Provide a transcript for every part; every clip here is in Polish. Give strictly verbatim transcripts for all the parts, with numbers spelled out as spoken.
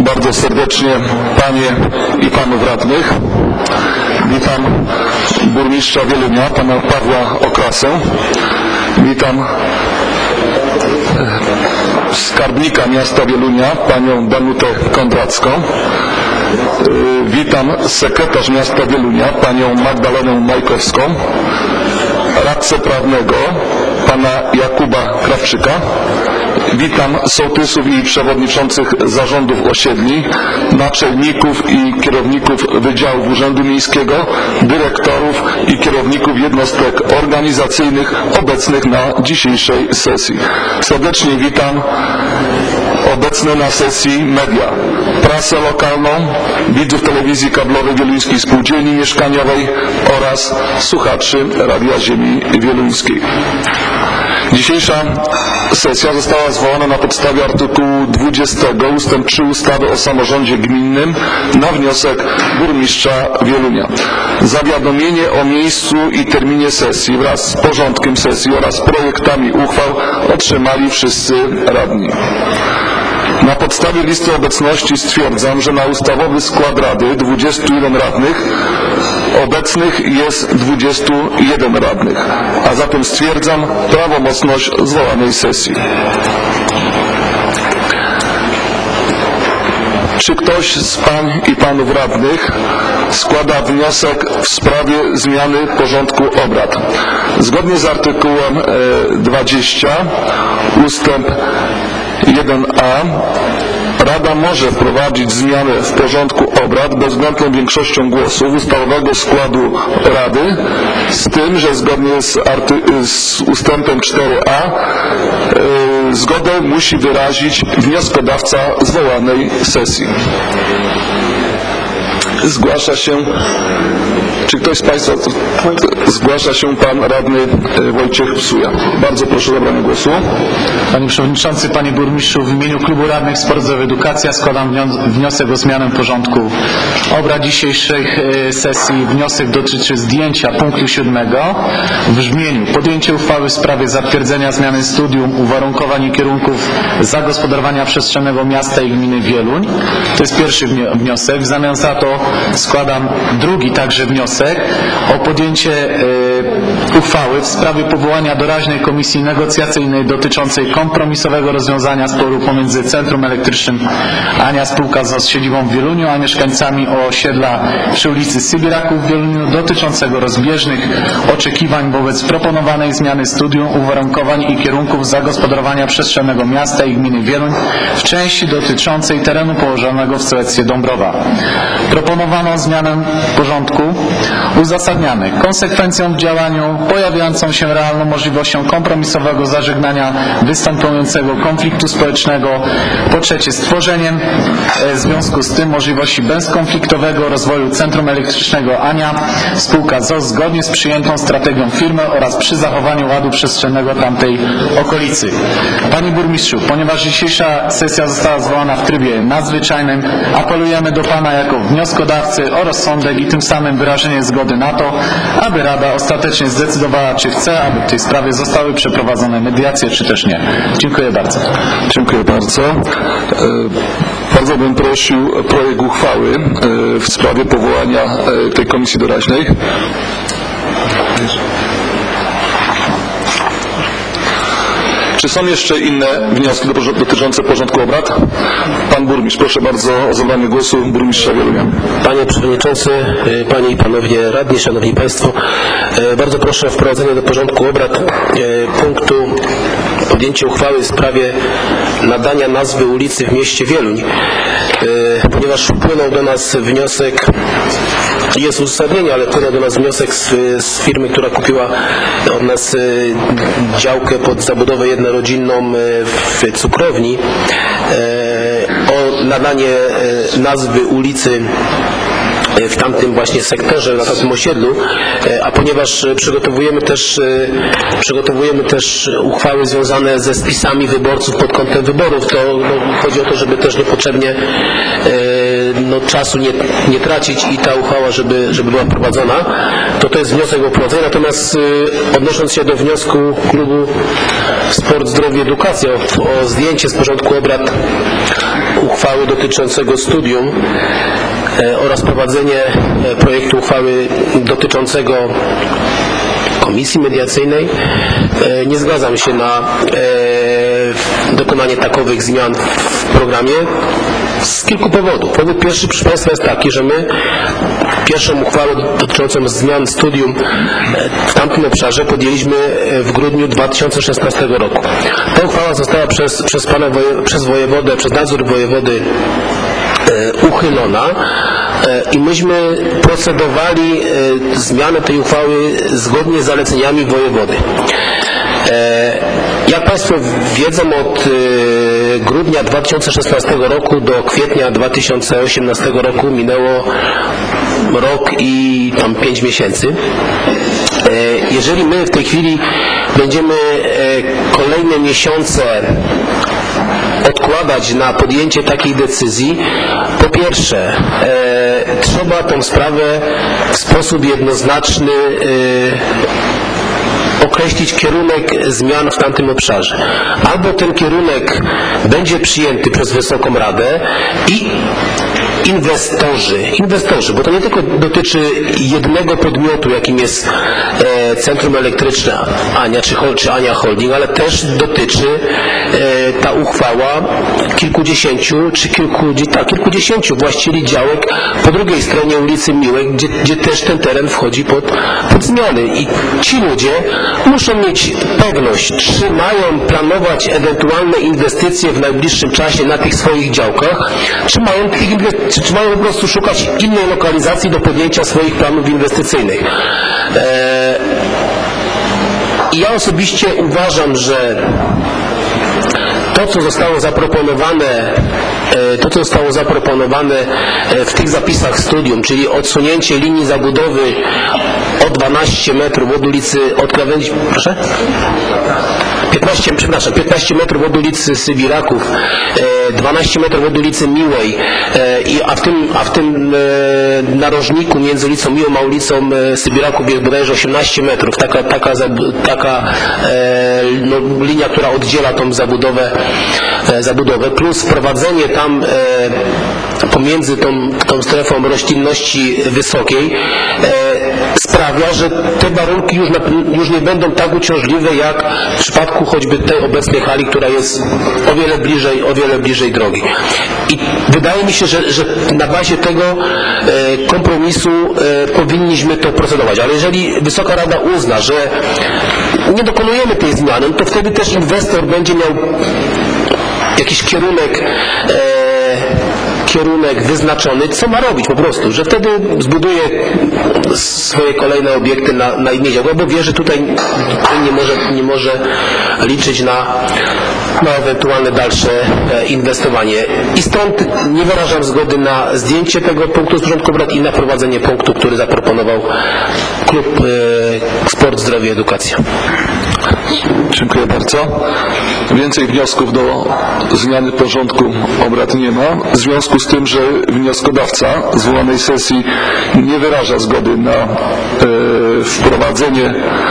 bardzo serdecznie Panie i Panów Radnych. Witam burmistrza Wielunia, Pana Pawła Okrasę. Witam skarbnika miasta Wielunia, Panią Danutę Kondracką. Witam sekretarz miasta Wielunia, Panią Magdalenę Majkowską. Radcę prawnego, Pana Jakuba Krawczyka. Witam sołtysów i przewodniczących zarządów osiedli, naczelników i kierowników wydziałów Urzędu Miejskiego, dyrektorów i kierowników jednostek organizacyjnych obecnych na dzisiejszej sesji. Serdecznie witam obecne na sesji media, prasę lokalną, widzów telewizji kablowej Wieluńskiej Spółdzielni Mieszkaniowej oraz słuchaczy Radia Ziemi Wieluńskiej. Dzisiejsza sesja została zwołana na podstawie artykułu dwudziestego ustęp trzy ustawy o samorządzie gminnym na wniosek burmistrza Wielunia. Zawiadomienie o miejscu i terminie sesji wraz z porządkiem sesji oraz projektami uchwał otrzymali wszyscy radni. Na podstawie listy obecności stwierdzam, że na ustawowy skład Rady dwudziestu jeden radnych obecnych jest dwudziestu jeden radnych, a zatem stwierdzam prawomocność zwołanej sesji. Czy ktoś z Pań i Panów Radnych składa wniosek w sprawie zmiany porządku obrad? Zgodnie z artykułem dwudziestym ustęp jeden a Rada może wprowadzić zmianę w porządku obrad bezwzględną większością głosów ustalowego składu Rady, z tym, że zgodnie z, arty- z ustępem cztery a yy, zgodę musi wyrazić wnioskodawca zwołanej sesji. Zgłasza się, czy ktoś z Państwa, zgłasza się Pan Radny Wojciech Psuja. Bardzo proszę o zabranie głosu. Panie Przewodniczący, Panie Burmistrzu, w imieniu Klubu Radnych Sport, Zdrowie, Edukacja składam wniosek o zmianę porządku obrad dzisiejszej sesji. Wniosek dotyczy zdjęcia punktu siódmego w brzmieniu: podjęcie uchwały w sprawie zatwierdzenia zmiany studium uwarunkowań i kierunków zagospodarowania przestrzennego miasta i gminy Wieluń. To jest pierwszy wniosek. W zamian za to składam drugi także wniosek o podjęcie y, uchwały w sprawie powołania doraźnej komisji negocjacyjnej dotyczącej kompromisowego rozwiązania sporu pomiędzy Centrum Elektrycznym Ania Spółka z siedzibą w Wieluniu, a mieszkańcami osiedla przy ulicy Sybiraków w Wieluniu, dotyczącego rozbieżnych oczekiwań wobec proponowanej zmiany studium uwarunkowań i kierunków zagospodarowania przestrzennego miasta i gminy Wieluń w części dotyczącej terenu położonego w sołectwie Dąbrowa. Proponowaną zmianę porządku uzasadniamy konsekwencją w działaniu pojawiającą się realną możliwością kompromisowego zażegnania występującego konfliktu społecznego. Po trzecie, stworzeniem w związku z tym możliwości bezkonfliktowego rozwoju Centrum Elektrycznego Ania Spółka z o o zgodnie z przyjętą strategią firmy oraz przy zachowaniu ładu przestrzennego tamtej okolicy. Panie Burmistrzu, ponieważ dzisiejsza sesja została zwołana w trybie nadzwyczajnym, apelujemy do Pana jako wnioskodawcy o rozsądek i tym samym wyrażenie zgody na to, aby Rada ostatecznie zdecydowała, czy chce, aby w tej sprawie zostały przeprowadzone mediacje, czy też nie. Dziękuję bardzo. Dziękuję bardzo. Bardzo bym prosił projekt uchwały w sprawie powołania tej komisji doraźnej. Czy są jeszcze inne wnioski dotyczące porządku obrad? Pan burmistrz, proszę bardzo o zabranie głosu burmistrza Wielunia. Panie Przewodniczący, Panie i Panowie Radni, Szanowni Państwo, bardzo proszę o wprowadzenie do porządku obrad punktu podjęcie uchwały w sprawie nadania nazwy ulicy w mieście Wieluń, ponieważ wpłynął do nas wniosek, jest uzasadnienie, ale wpłynął do nas wniosek z, z firmy, która kupiła od nas działkę pod zabudowę jednorodzinną w cukrowni, o nadanie nazwy ulicy w tamtym właśnie sektorze, na tamtym osiedlu, a ponieważ przygotowujemy też, przygotowujemy też uchwały związane ze spisami wyborców pod kątem wyborów, to no, chodzi o to, żeby też niepotrzebnie no, czasu nie, nie tracić i ta uchwała, żeby, żeby była prowadzona, to to jest wniosek o prowadzenie. Natomiast odnosząc się do wniosku klubu Sport, Zdrowie, Edukacja o, o zdjęcie z porządku obrad uchwały dotyczącego studium e, oraz prowadzenie e, projektu uchwały dotyczącego komisji mediacyjnej. E, nie zgadzam się na e, dokonanie takowych zmian w programie z kilku powodów. Powód pierwszy, proszę Państwa, jest taki, że my pierwszą uchwałę dotyczącą zmian studium w tamtym obszarze podjęliśmy w grudniu dwa tysiące szesnastego roku. Ta uchwała została przez, przez, pana woje, przez wojewodę, przez nadzór wojewody e, uchylona e, i myśmy procedowali e, zmianę tej uchwały zgodnie z zaleceniami wojewody. E, jak Państwo wiedzą, od e, grudnia dwa tysiące szesnastego roku do kwietnia dwa tysiące osiemnastego roku minęło rok i tam pięć miesięcy. E, jeżeli my w tej chwili będziemy e, kolejne miesiące odkładać na podjęcie takiej decyzji, po pierwsze e, trzeba tą sprawę w sposób jednoznaczny e, określić kierunek zmian w tamtym obszarze. Albo ten kierunek będzie przyjęty przez Wysoką Radę i inwestorzy, inwestorzy, bo to nie tylko dotyczy jednego podmiotu, jakim jest e, Centrum Elektryczne Ania czy, czy Ania Holding, ale też dotyczy e, ta uchwała kilkudziesięciu czy kilku, tak, kilkudziesięciu właścicieli działek po drugiej stronie ulicy Miłek, gdzie, gdzie też ten teren wchodzi pod, pod zmiany. I ci ludzie muszą mieć pewność, czy mają planować ewentualne inwestycje w najbliższym czasie na tych swoich działkach, czy mają tych inwestycji, czy mają po prostu szukać innej lokalizacji do podjęcia swoich planów inwestycyjnych. Eee, ja osobiście uważam, że to, co zostało zaproponowane, to, co zostało zaproponowane w tych zapisach studium, czyli odsunięcie linii zabudowy o dwanaście metrów od ulicy, od krawędzi, proszę? piętnaście, przepraszam, piętnaście metrów od ulicy Sybiraków, dwanaście metrów od ulicy Miłej, a w tym, a w tym narożniku między ulicą Miłą a ulicą Sybiraków jest bodajże osiemnaście metrów. Taka, taka, taka no, linia, która oddziela tą zabudowę, zabudowę, plus wprowadzenie tam pomiędzy tą, tą strefą roślinności wysokiej sprawia, że te warunki już, na, już nie będą tak uciążliwe jak w przypadku choćby tej obecnej hali, która jest o wiele bliżej, o wiele bliżej drogi. I wydaje mi się, że, że na bazie tego e, kompromisu e, powinniśmy to procedować. Ale jeżeli Wysoka Rada uzna, że nie dokonujemy tej zmiany, to wtedy też inwestor będzie miał jakiś kierunek e, kierunek wyznaczony, co ma robić po prostu, że wtedy zbuduje swoje kolejne obiekty na, na innej działce, bo wie, że tutaj nie może, nie może liczyć na, na ewentualne dalsze inwestowanie. I stąd nie wyrażam zgody na zdjęcie tego punktu z porządku obrad i na prowadzenie punktu, który zaproponował klub e, Sport, Zdrowie, Edukacja. Dziękuję bardzo. Więcej wniosków do zmiany porządku obrad nie ma. W związku z tym, że wnioskodawca zwołanej sesji nie wyraża zgody na e, wprowadzenie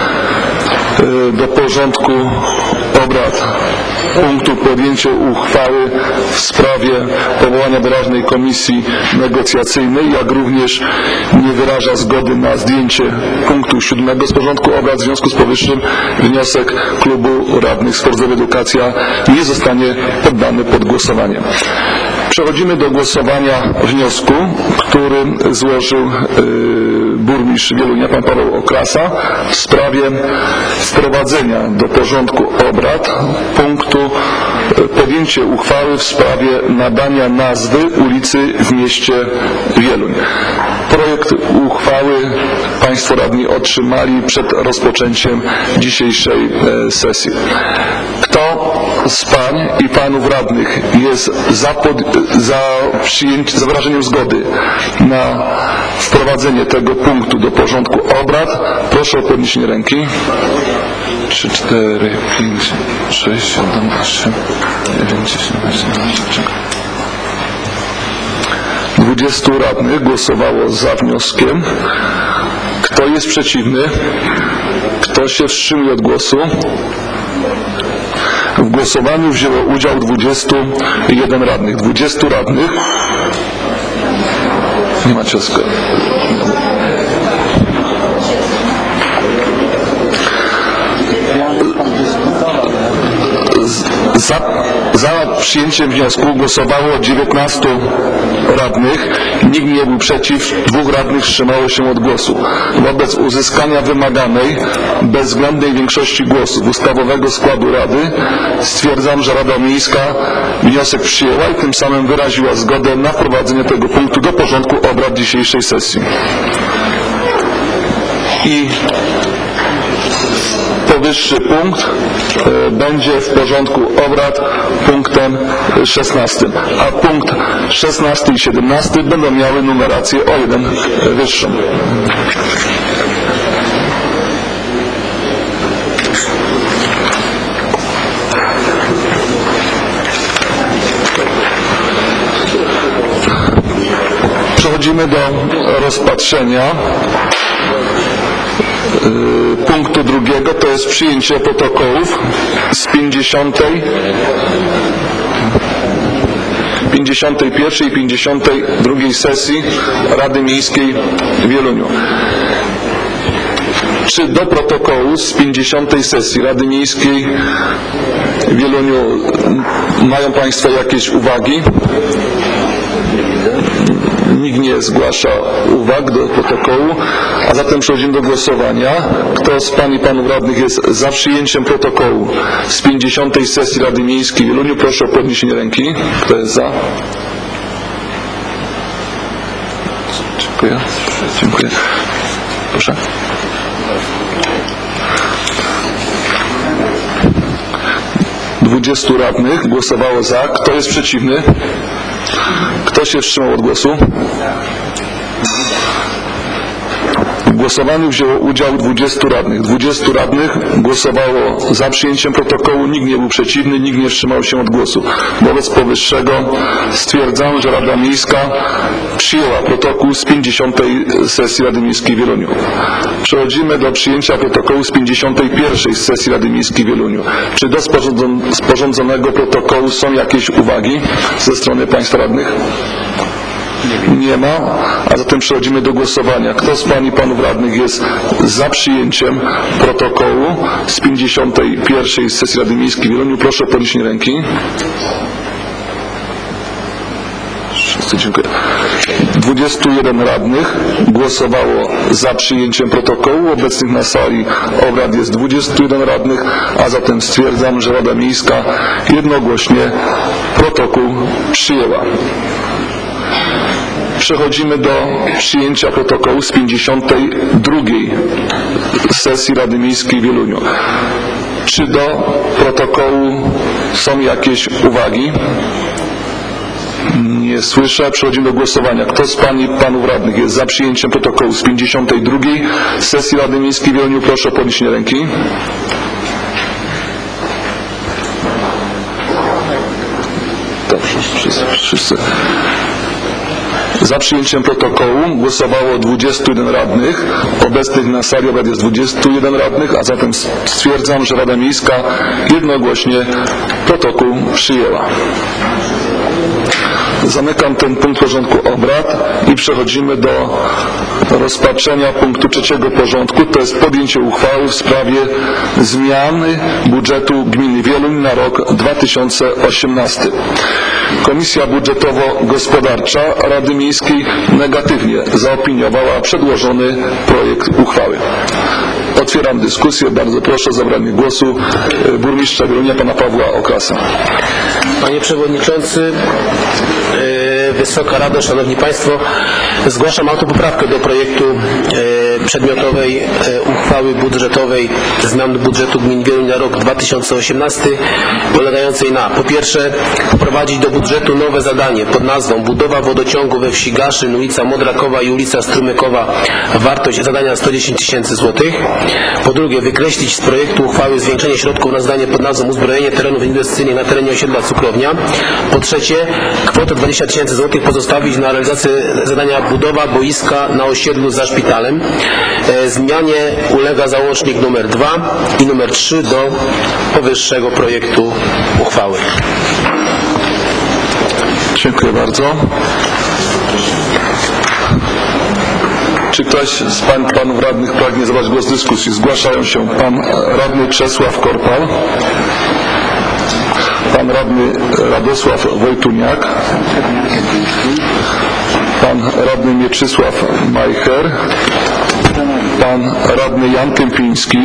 e, do porządku obrad punktu podjęcie uchwały w sprawie powołania doraźnej komisji negocjacyjnej, jak również nie wyraża zgody na zdjęcie punktu siódmego z porządku obrad. W związku z powyższym wniosek klubu radnych Sport, Zdrowie, Edukacja nie zostanie poddany pod głosowanie. Przechodzimy do głosowania wniosku, który złożył yy, burmistrz Wielunia, pan Paweł Okrasa, w sprawie wprowadzenia do porządku obrad punktu yy, podjęcie uchwały w sprawie nadania nazwy ulicy w mieście Wieluń. Projekt uchwały Państwo radni otrzymali przed rozpoczęciem dzisiejszej yy, sesji. Kto z pań i panów radnych jest za, pod, za, przyjęcie, za wyrażeniem zgody na wprowadzenie tego punktu do porządku obrad, proszę o podniesienie ręki. trzy, cztery, pięć, sześć, siedem, osiem, dziewięć, dziesięć, dwudziestu radnych głosowało za wnioskiem. Kto jest przeciwny? Kto się wstrzymuje od głosu? W głosowaniu wzięło udział dwudziestu jeden radnych. dwudziestu radnych. Nie ma cioska. Za, za przyjęciem wniosku głosowało dziewiętnastu radnych, nikt nie był przeciw, dwóch radnych wstrzymało się od głosu. Wobec uzyskania wymaganej bezwzględnej większości głosów ustawowego składu Rady stwierdzam, że Rada Miejska wniosek przyjęła i tym samym wyraziła zgodę na wprowadzenie tego punktu do porządku obrad dzisiejszej sesji. I powyższy punkt e, będzie w porządku obrad punktem szesnastym, a punkt szesnasty i siedemnasty będą miały numerację o jeden wyższą. Przechodzimy do rozpatrzenia punktu drugiego, to jest przyjęcie protokołów z pięćdziesiątej, pięćdziesiątej pierwszej i pięćdziesiątej drugiej sesji Rady Miejskiej w Wieluniu. Czy do protokołu z pięćdziesiątej sesji Rady Miejskiej w Wieluniu mają Państwo jakieś uwagi? Nikt nie zgłasza uwag do protokołu, a zatem przechodzimy do głosowania. Kto z Pań i Panów Radnych jest za przyjęciem protokołu z pięćdziesiątej sesji Rady Miejskiej w Wieluniu? Proszę o podniesienie ręki. Kto jest za? Dziękuję. Dziękuję. Proszę. dwudziestu radnych głosowało za. Kto jest przeciwny? Kto się wstrzymał od głosu? W głosowaniu wzięło udział dwudziestu radnych. dwudziestu radnych głosowało za przyjęciem protokołu, nikt nie był przeciwny, nikt nie wstrzymał się od głosu. Wobec powyższego stwierdzam, że Rada Miejska przyjęła protokół z pięćdziesiątej sesji Rady Miejskiej w Wieluniu. Przechodzimy do przyjęcia protokołu z pięćdziesiątej pierwszej sesji Rady Miejskiej w Wieluniu. Czy do sporządzonego protokołu są jakieś uwagi ze strony Państwa radnych? Nie ma, a zatem przechodzimy do głosowania. Kto z Pań i Panów Radnych jest za przyjęciem protokołu z pięćdziesiątej pierwszej sesji Rady Miejskiej w Wieluniu? Proszę o podniesienie ręki. Wszyscy, dziękuję. dwudziestu jeden radnych głosowało za przyjęciem protokołu. Obecnych na sali obrad jest dwudziestu jeden radnych, a zatem stwierdzam, że Rada Miejska jednogłośnie protokół przyjęła. Przechodzimy do przyjęcia protokołu z pięćdziesiątej drugiej sesji Rady Miejskiej w Wieluniu. Czy do protokołu są jakieś uwagi? Nie słyszę. Przechodzimy do głosowania. Kto z Pań i Panów Radnych jest za przyjęciem protokołu z pięćdziesiątej drugiej sesji Rady Miejskiej w Wieluniu? Proszę o podniesienie ręki. Dobrze, wszyscy. wszyscy. Za przyjęciem protokołu głosowało dwudziestu jeden radnych. Obecnych na sali obrad jest dwudziestu jeden radnych, a zatem stwierdzam, że Rada Miejska jednogłośnie protokół przyjęła. Zamykam ten punkt porządku obrad i przechodzimy do rozpatrzenia punktu trzeciego porządku. To jest podjęcie uchwały w sprawie zmiany budżetu gminy Wieluń na rok dwa tysiące osiemnasty. Komisja Budżetowo-Gospodarcza Rady Miejskiej negatywnie zaopiniowała przedłożony projekt uchwały. Otwieram dyskusję. Bardzo proszę o zabranie głosu burmistrza Wielunia, pana Pawła Okrasa. Panie Przewodniczący, Wysoka Rado, Szanowni Państwo, zgłaszam autopoprawkę do projektu przedmiotowej uchwały budżetowej zmian budżetu gmin Wieluń na rok dwa tysiące osiemnasty, polegającej na: po pierwsze, wprowadzić do budżetu nowe zadanie pod nazwą budowa wodociągu we wsi Gaszyn, ulica Modrakowa i ulica Strumykowa, wartość zadania sto dziesięć tysięcy złotych. Po drugie, wykreślić z projektu uchwały zwiększenie środków na zadanie pod nazwą uzbrojenie terenów inwestycyjnych na terenie osiedla Cukrownia. Po trzecie, kwotę dwadzieścia tysięcy złotych pozostawić na realizację zadania budowa boiska na osiedlu za szpitalem. E, Zmianie ulega załącznik numer dwa i numer trzy do powyższego projektu uchwały. Dziękuję bardzo. Czy ktoś z pań i panów radnych pragnie zabrać głos w dyskusji? Zgłaszają się pan radny Czesław Korpal, pan radny Radosław Wojtuniak, pan radny Mieczysław Majcher, pan radny Jan Kępiński,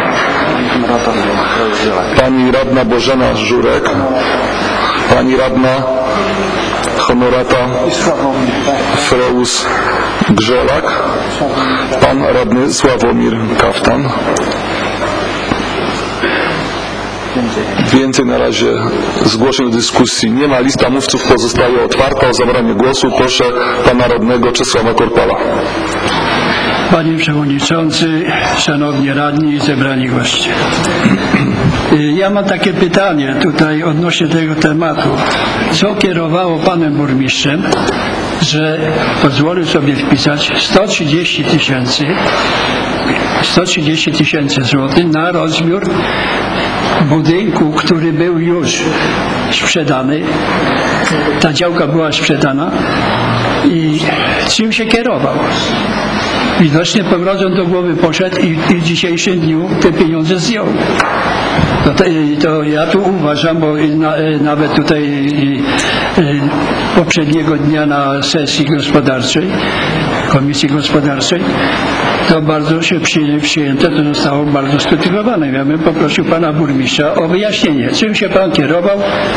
pani radna Bożena Żurek, pani radna Honorata Freus Grzelak, pan radny Sławomir Kaftan. Więcej na razie zgłoszeń do dyskusji nie ma. Lista mówców pozostaje otwarta. O zabranie głosu proszę pana radnego Czesława Korpala. Panie Przewodniczący, Szanowni Radni i zebrani goście. Ja mam takie pytanie tutaj odnośnie tego tematu. Co kierowało panem burmistrzem, że pozwolił sobie wpisać sto trzydzieści tysięcy sto trzydzieści tysięcy złotych na rozbiór budynku, który był już sprzedany. Ta działka była sprzedana i czym się kierował? Widocznie powrotem do głowy poszedł i, i w dzisiejszym dniu te pieniądze zdjął. To, to, to ja tu uważam, bo na, nawet tutaj i, i, poprzedniego dnia na sesji gospodarczej, Komisji Gospodarczej, to bardzo się przy, przyjęte, to zostało bardzo skrytykowane. Ja bym poprosił pana burmistrza o wyjaśnienie, czym się pan kierował,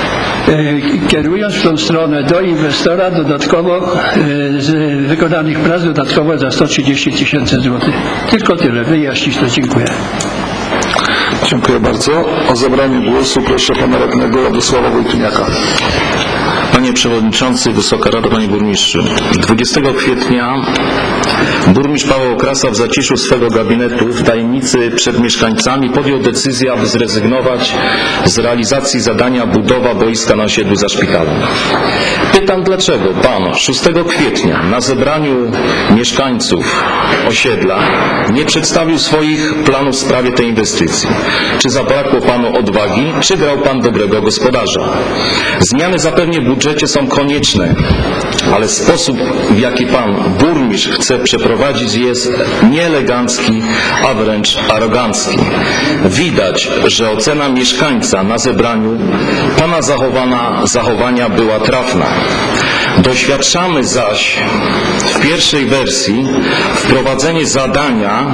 e, kierując w tą stronę do inwestora dodatkowo e, z wykonanych prac dodatkowo za sto trzydzieści tysięcy złotych. Tylko tyle, wyjaśnić to, dziękuję. Dziękuję bardzo. O zabranie głosu proszę pana radnego Radosława Wojtuniaka. Panie Przewodniczący, Wysoka Rado, Panie Burmistrzu. dwudziestego kwietnia burmistrz Paweł Krasa w zaciszu swego gabinetu w tajemnicy przed mieszkańcami podjął decyzję, aby zrezygnować z realizacji zadania budowa boiska na osiedlu za szpitalem. Pytam, dlaczego Pan szóstego kwietnia na zebraniu mieszkańców osiedla nie przedstawił swoich planów w sprawie tej inwestycji? Czy zabrakło Panu odwagi, czy grał Pan dobrego gospodarza? Zmiany zapewnie w budżecie są konieczne, ale sposób, w jaki Pan burmistrz chce przeprowadzić, jest nieelegancki, a wręcz arogancki. Widać, że ocena mieszkańca na zebraniu Pana zachowana, zachowania była trafna. Doświadczamy zaś w pierwszej wersji wprowadzenie zadania,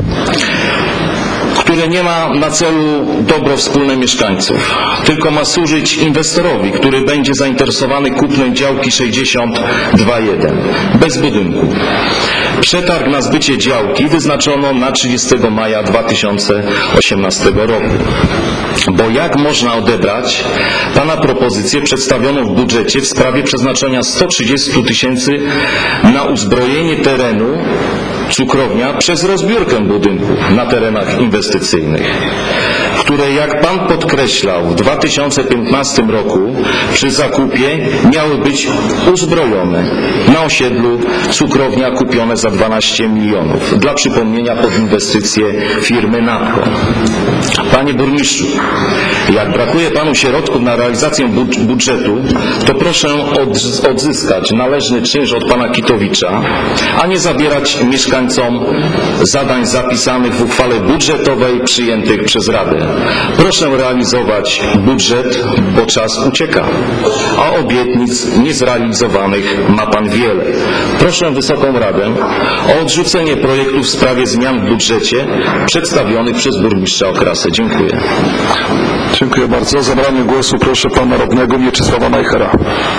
które nie ma na celu dobro wspólne mieszkańców, tylko ma służyć inwestorowi, który będzie zainteresowany kupnem działki sześćdziesiąt dwa jeden, bez budynku. Przetarg na zbycie działki wyznaczono na trzydziestego maja dwa tysiące osiemnastego roku. Bo jak można odebrać Pana propozycję przedstawioną w budżecie w sprawie przeznaczenia sto trzydzieści tysięcy na uzbrojenie terenu cukrownia przez rozbiórkę budynku na terenach inwestycyjnych, które, jak Pan podkreślał, w dwa tysiące piętnastym roku przy zakupie miały być uzbrojone. Na osiedlu cukrownia kupione za dwanaście milionów. Dla przypomnienia pod inwestycje firmy Napco. Panie burmistrzu, jak brakuje Panu środków na realizację budżetu, to proszę odzyskać należny czynsz od Pana Kitowicza, a nie zabierać mieszkańcom zadań zapisanych w uchwale budżetowej przyjętych przez Radę. Proszę realizować budżet, bo czas ucieka, a obietnic niezrealizowanych ma Pan wiele. Proszę Wysoką Radę o odrzucenie projektu w sprawie zmian w budżecie przedstawionych przez burmistrza Okrasę. Dziękuję. Dziękuję bardzo. O zabranie głosu proszę pana radnego Mieczysława Majchera.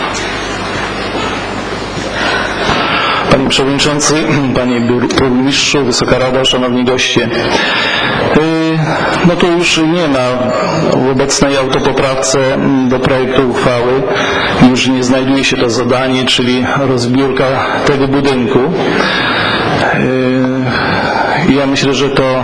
Panie Przewodniczący, Panie Burmistrzu, Wysoka Rado, Szanowni Goście. No to już nie ma w obecnej autopoprawce do projektu uchwały, już nie znajduje się to zadanie, czyli rozbiórka tego budynku. Ja myślę, że to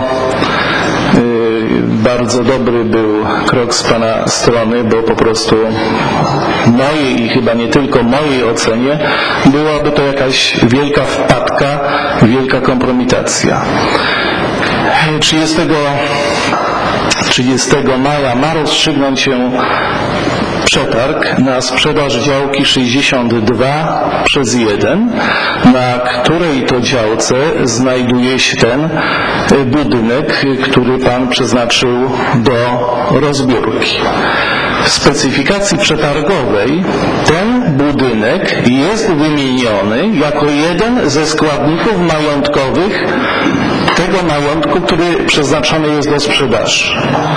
bardzo dobry był krok z Pana strony, bo po prostu mojej i chyba nie tylko mojej ocenie byłaby to jakaś wielka wpadka, wielka kompromitacja. trzydziestego maja ma rozstrzygnąć się przetarg na sprzedaż działki sześćdziesiąt dwa przez jeden, na której to działce znajduje się ten budynek, który Pan przeznaczył do rozbiórki. W specyfikacji przetargowej ten budynek jest wymieniony jako jeden ze składników majątkowych tego majątku, który przeznaczony jest do sprzedaży.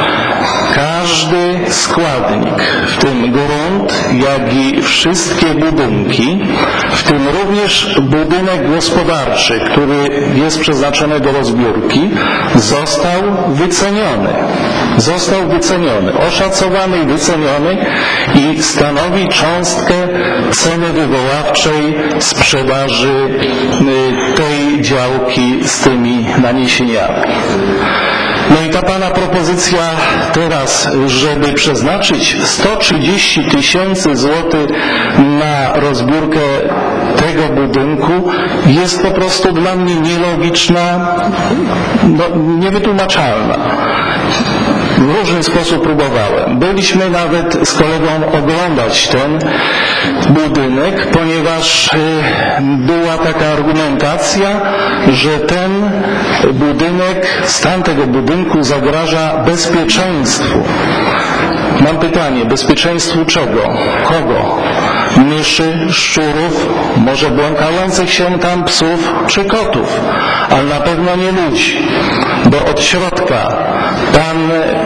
Każdy składnik, w tym grunt, jak i wszystkie budynki, w tym również budynek gospodarczy, który jest przeznaczony do rozbiórki, został wyceniony. Został wyceniony, oszacowany i wyceniony i stanowi cząstkę ceny wywoławczej sprzedaży tej działki z tymi naniesieniami. No i ta Pana propozycja teraz, żeby przeznaczyć sto trzydzieści tysięcy złotych na rozbiórkę tego budynku, jest po prostu dla mnie nielogiczna, no, niewytłumaczalna. W różny sposób próbowałem. Byliśmy nawet z kolegą oglądać ten budynek, ponieważ była taka argumentacja, że ten budynek, stan tego budynku zagraża bezpieczeństwu. Mam pytanie, bezpieczeństwu czego? Kogo? Myszy, szczurów, może błąkających się tam psów czy kotów, ale na pewno nie ludzi, bo od środka pan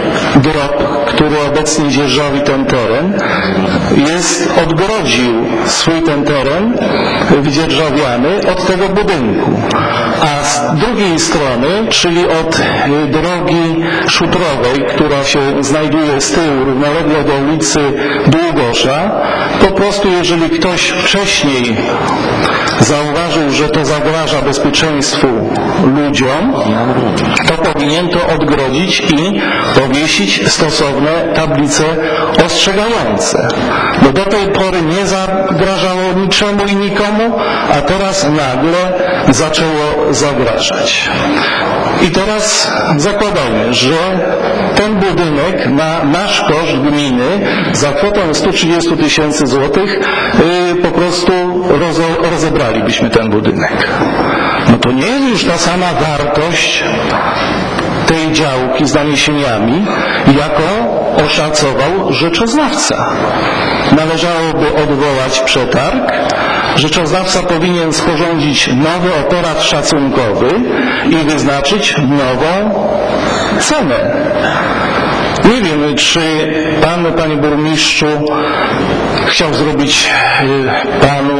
Drop, który obecnie dzierżawi ten teren, jest, odgrodził swój ten teren wydzierżawiany od tego budynku, a z drugiej strony, czyli od drogi szutrowej, która się znajduje z tyłu równolegle do ulicy Długosza, po prostu jeżeli ktoś wcześniej zauważył, że to zagraża bezpieczeństwu ludziom, to powinien to odgrodzić i powiesić stosowne tablice ostrzegające. Bo do tej pory nie zagrażało niczemu i nikomu, a teraz nagle zaczęło zagrażać. I teraz zakładamy, że ten budynek na nasz koszt gminy za kwotę sto trzydzieści tysięcy złotych yy, po prostu rozo, rozebralibyśmy ten budynek. No to nie jest już ta sama wartość tej działki z naniesieniami, jaką oszacował rzeczoznawca. Należałoby odwołać przetarg. Rzeczoznawca powinien sporządzić nowy operat szacunkowy i wyznaczyć nową cenę. Nie wiem, czy Pan, Panie Burmistrzu, chciał zrobić Panu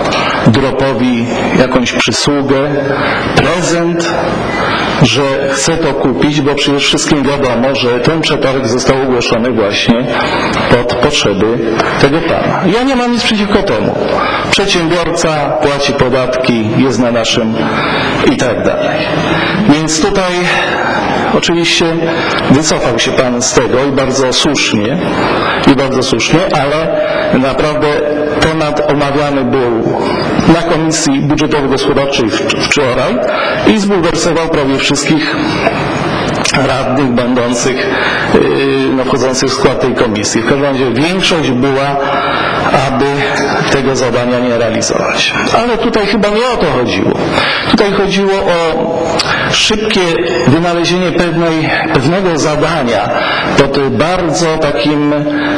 Dropowi jakąś przysługę, prezent, że chce to kupić, bo przecież wszystkim wiadomo, że ten przetarg został ogłoszony właśnie pod potrzeby tego Pana. Ja nie mam nic przeciwko temu. Przedsiębiorca płaci podatki, jest na naszym i tak dalej. Więc tutaj oczywiście wycofał się Pan z tego i bardzo słusznie, i bardzo słusznie, ale naprawdę temat omawiany był na Komisji Budżetowo-Gospodarczej wczoraj i zbulwersował prawie wszystkich radnych będących, no, wchodzących w skład tej komisji. W każdym razie większość była, aby tego zadania nie realizować. Ale tutaj chyba nie o to chodziło. Tutaj chodziło o szybkie wynalezienie pewnej, pewnego zadania pod bardzo takim,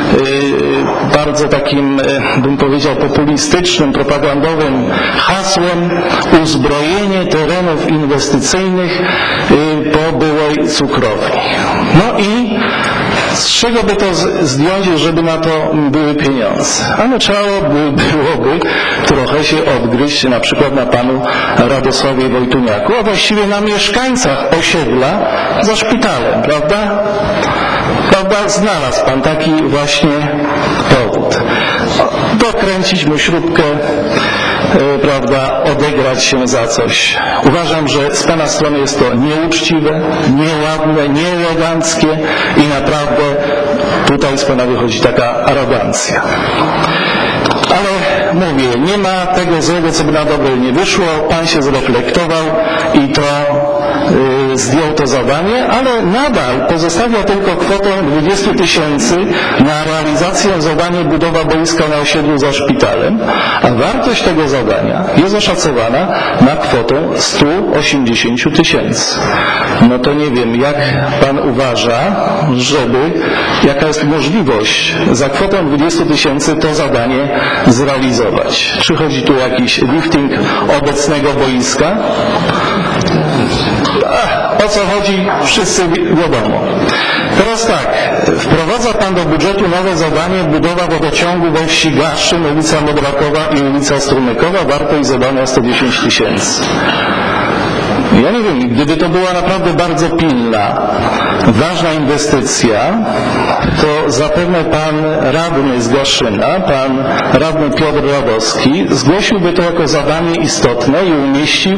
bardzo takim, bym powiedział, populistycznym, propagandowym hasłem uzbrojenie terenów inwestycyjnych po byłej cukrowni. No i z czego by to zdjąć, żeby na to były pieniądze? Ale trzeba by, byłoby trochę się odgryźć na przykład na panu Radosławie Wojtuniaku, a właściwie na mieszkańcach osiedla za szpitalem, prawda? Prawda? Znalazł pan taki właśnie powód. Dokręcić mu śrubkę, prawda, odegrać się za coś. Uważam, że z pana strony jest to nieuczciwe, nieładne, nieeleganckie i naprawdę tutaj z Pana wychodzi taka arogancja. Ale mówię, nie ma tego złego, co by na dobre nie wyszło. Pan się zreflektował i to y, zdjął to zadanie, ale nadal pozostawia tylko kwotę dwadzieścia tysięcy na realizację zadania budowa boiska na osiedlu za szpitalem, a wartość tego zadania jest oszacowana na kwotę sto osiemdziesiąt tysięcy. No to nie wiem, jak Pan uważa, żeby, jaka jest możliwość za kwotę dwadzieścia tysięcy to zadanie zrealizować. Czy chodzi tu o jakiś lifting obecnego boiska? Ach, o co chodzi, wszyscy wiadomo. Teraz tak, wprowadza Pan do budżetu nowe zadanie budowa wodociągu we wsi Gaszczyn, ulica Modrakowa i ulica Strumykowa, wartość zadania sto dziesięć tysięcy. Ja nie wiem, gdyby to była naprawdę bardzo pilna, ważna inwestycja, to zapewne pan radny z Gaszyna, pan radny Piotr Radowski, zgłosiłby to jako zadanie istotne i umieścił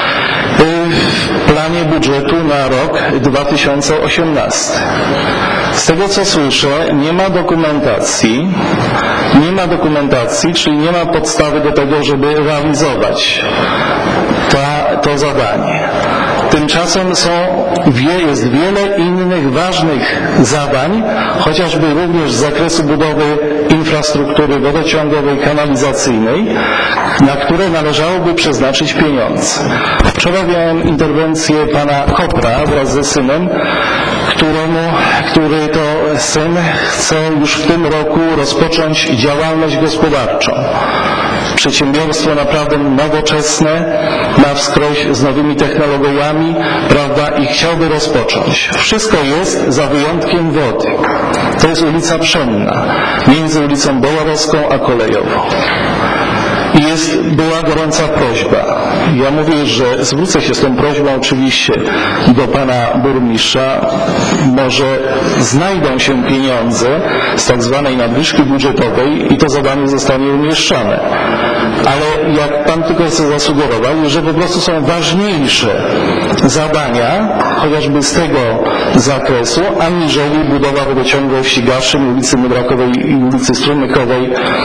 w planie budżetu na rok dwa tysiące osiemnasty. Z tego co słyszę, nie ma dokumentacji, nie ma dokumentacji, czyli nie ma podstawy do tego, żeby realizować ta, to zadanie. Tymczasem są, wie, jest wiele innych ważnych zadań, chociażby również z zakresu budowy infrastruktury wodociągowej, kanalizacyjnej, na które należałoby przeznaczyć pieniądze. Wczoraj miałem interwencję pana Kopra wraz ze synem, któremu, który to syn chce już w tym roku rozpocząć działalność gospodarczą. Przedsiębiorstwo naprawdę nowoczesne, na wskroś z nowymi technologiami, prawda, i chciałby rozpocząć. Wszystko jest za wyjątkiem wody. To jest ulica Pszenna, między ulicą Bołarowską a Kolejową. I jest, była gorąca prośba. Ja mówię, że zwrócę się z tą prośbą oczywiście do pana burmistrza. Może znajdą się pieniądze z tak zwanej nadwyżki budżetowej i to zadanie zostanie umieszczone. Ale jak pan tylko chce zasugerować, że po prostu są ważniejsze zadania, chociażby z tego zakresu, aniżeli budowa wodociągu w Ścigaszyn, ulicy Modrakowej i ulicy Strumykowej.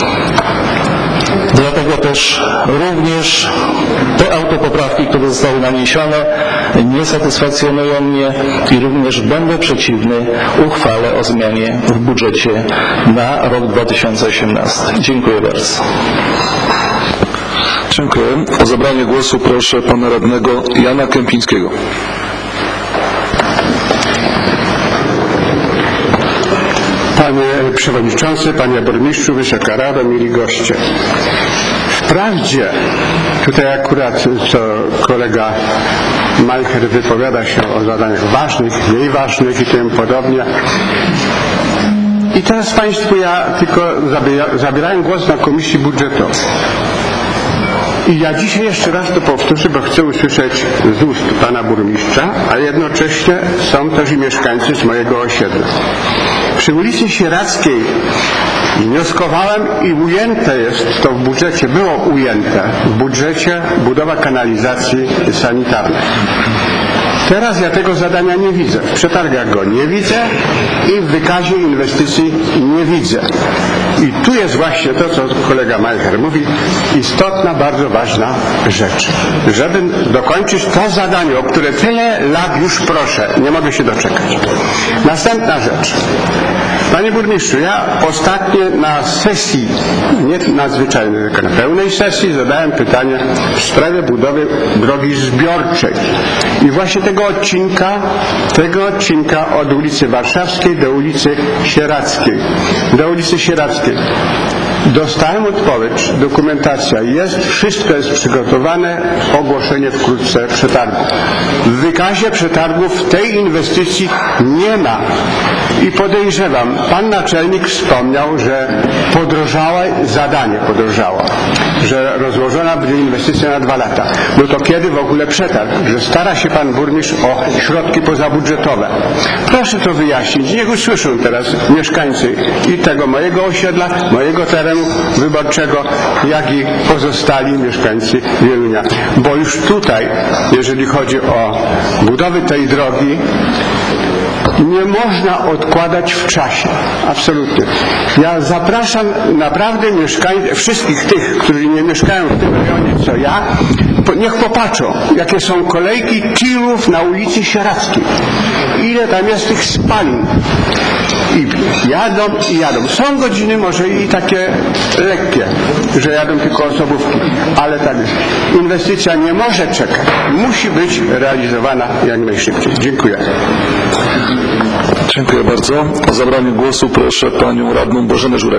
Dlatego też również te autopoprawki, które zostały naniesione, nie satysfakcjonują mnie i również będę przeciwny uchwale o zmianie w budżecie na rok dwa tysiące osiemnasty. Dziękuję bardzo. Dziękuję. O zabranie głosu proszę pana radnego Jana Kępińskiego. Panie Przewodniczący, Panie Burmistrzu, Wysoka Rado, mili goście. Wprawdzie, tutaj akurat co kolega Majcher wypowiada się o zadaniach ważnych, mniej ważnych i tym podobnie. I teraz Państwu ja tylko zabierałem głos na Komisji Budżetowej. I ja dzisiaj jeszcze raz to powtórzę, bo chcę usłyszeć z ust Pana Burmistrza, a jednocześnie są też i mieszkańcy z mojego osiedla. Przy ulicy Sieradzkiej wnioskowałem i ujęte jest to w budżecie, było ujęte w budżecie budowa kanalizacji sanitarnej. Teraz ja tego zadania nie widzę. W przetargach go nie widzę i w wykazie inwestycji nie widzę. I tu jest właśnie to, co kolega Majcher mówi, istotna, bardzo ważna rzecz. Żeby dokończyć to zadanie, o które tyle lat już proszę, nie mogę się doczekać. Następna rzecz. Panie burmistrzu, ja ostatnio na sesji, nie nadzwyczajnej, tylko na pełnej sesji zadałem pytanie w sprawie budowy drogi zbiorczej. I właśnie tego odcinka, tego odcinka od ulicy Warszawskiej do ulicy Sieradzkiej. Do ulicy Sieradzkiej. Dostałem odpowiedź, dokumentacja jest, wszystko jest przygotowane, ogłoszenie wkrótce przetargu. W wykazie przetargów tej inwestycji nie ma. I podejrzewam, pan naczelnik wspomniał, że podrożała, zadanie podrożało, że rozłożona będzie inwestycja na dwa lata. No to kiedy w ogóle przetarg, że stara się pan burmistrz o środki pozabudżetowe? Proszę to wyjaśnić, niech usłyszą teraz mieszkańcy i tego mojego osiedla, mojego terenu wyborczego, jak i pozostali mieszkańcy Wielunia. Bo już tutaj, jeżeli chodzi o budowę tej drogi, nie można odkładać w czasie. Absolutnie. Ja zapraszam naprawdę mieszkańców, wszystkich tych, którzy nie mieszkają w tym rejonie co ja, niech popatrzą, jakie są kolejki tirów na ulicy Sieradzkiej. Ile tam jest tych spalin. I jadą, i jadą. Są godziny może i takie lekkie, że jadą tylko osobówki, ale tak jest. Inwestycja nie może czekać. Musi być realizowana jak najszybciej. Dziękuję. Dziękuję bardzo. O zabranie głosu proszę panią radną Bożenę Żurek.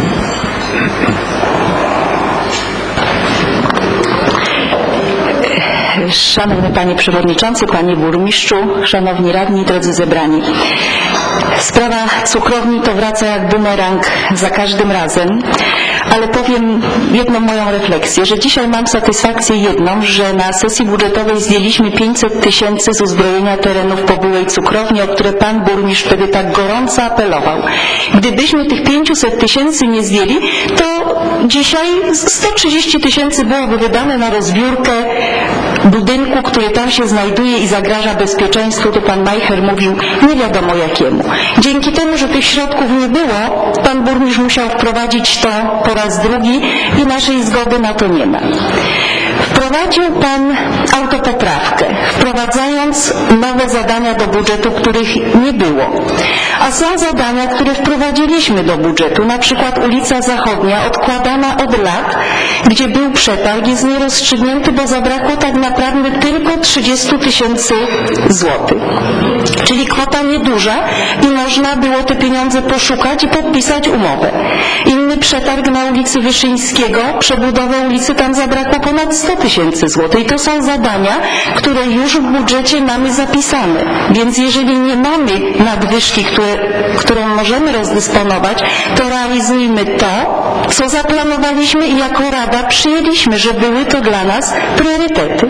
Szanowny Panie Przewodniczący, Panie Burmistrzu, Szanowni Radni, drodzy zebrani. Sprawa cukrowni to wraca jak bumerang za każdym razem, ale powiem jedną moją refleksję, że dzisiaj mam satysfakcję jedną, że na sesji budżetowej zdjęliśmy pięćset tysięcy z uzbrojenia terenów po byłej cukrowni, o które Pan Burmistrz wtedy tak gorąco apelował. Gdybyśmy tych pięćset tysięcy nie zdjęli, to dzisiaj sto trzydzieści tysięcy byłoby wydane na rozbiórkę budynku, który tam się znajduje i zagraża bezpieczeństwu, to Pan Majcher mówił nie wiadomo jakiemu. Dzięki temu, że tych środków nie było, Pan Burmistrz musiał wprowadzić to po raz drugi i naszej zgody na to nie ma. Wprowadził Pan autopoprawkę, wprowadzając nowe zadania do budżetu, których nie było. A są zadania, które wprowadziliśmy do budżetu, na przykład ulica Zachodnia, odkładana od lat, gdzie był przetarg, jest nierozstrzygnięty, bo zabrakło tak naprawdę tylko trzydzieści tysięcy złotych. Czyli kwota nieduża i można było te pieniądze poszukać i podpisać umowę. Inny przetarg na ulicy Wyszyńskiego, przebudowę ulicy, tam zabrakło ponad sto tysięcy złotych. I to są zadania, które już w budżecie mamy zapisane. Więc jeżeli nie mamy nadwyżki, które, którą możemy rozdysponować, to realizujmy to, co zaplanowaliśmy i jako Rada przyjęliśmy, że były to dla nas priorytety.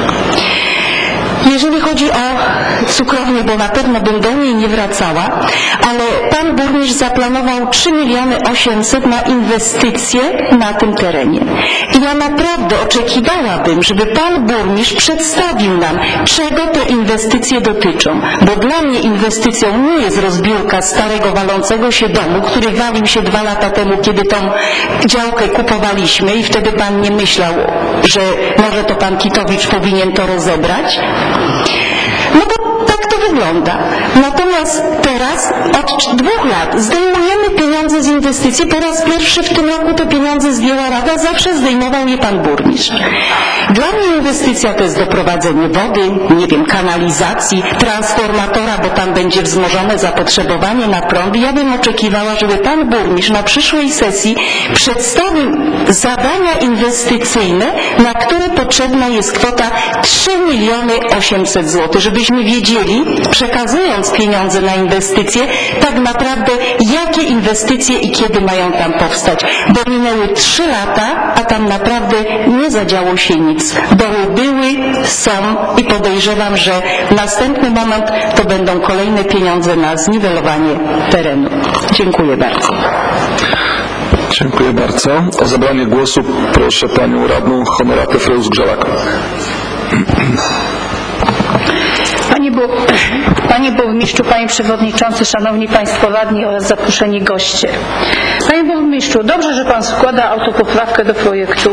Jeżeli chodzi o cukrownię, bo na pewno bym do niej nie wracała, ale Pan Burmistrz zaplanował trzy miliony osiemset na inwestycje na tym terenie. I ja naprawdę oczekiwałabym, żeby Pan Burmistrz przedstawił nam, czego te inwestycje dotyczą. Bo dla mnie inwestycją nie jest rozbiórka starego, walącego się domu, który walił się dwa lata temu, kiedy tą działkę kupowaliśmy i wtedy Pan nie myślał, że może to Pan Kitowicz powinien to rozebrać. No bo tak to wygląda. Natomiast teraz od dwóch lat zdejmujemy pieniądze z inwestycji. Po raz pierwszy w tym roku te pieniądze zdjęła Rada, zawsze zdejmował je Pan Burmistrz. Dla mnie inwestycja to jest doprowadzenie wody, nie wiem, kanalizacji, transformatora, bo tam będzie wzmożone zapotrzebowanie na prąd. Ja bym oczekiwała, żeby Pan Burmistrz na przyszłej sesji przedstawił zadania inwestycyjne, na które potrzebna jest kwota trzy miliony osiemset złotych, żebyśmy wiedzieli, przekazując pieniądze na inwestycje, tak naprawdę jakie inwestycje i kiedy mają tam powstać. Bo minęły trzy lata, a tam naprawdę nie zadziało się nic. Doły były, są i podejrzewam, że następny moment to będą kolejne pieniądze na zniwelowanie terenu. Dziękuję bardzo. Dziękuję bardzo. O zabranie głosu proszę panią radną Honoratę Freus-Grzałak. Panie, bu Panie Burmistrzu, Panie Przewodniczący, Szanowni Państwo Radni oraz zaproszeni goście. Panie Burmistrzu, dobrze, że Pan składa autopoprawkę do projektu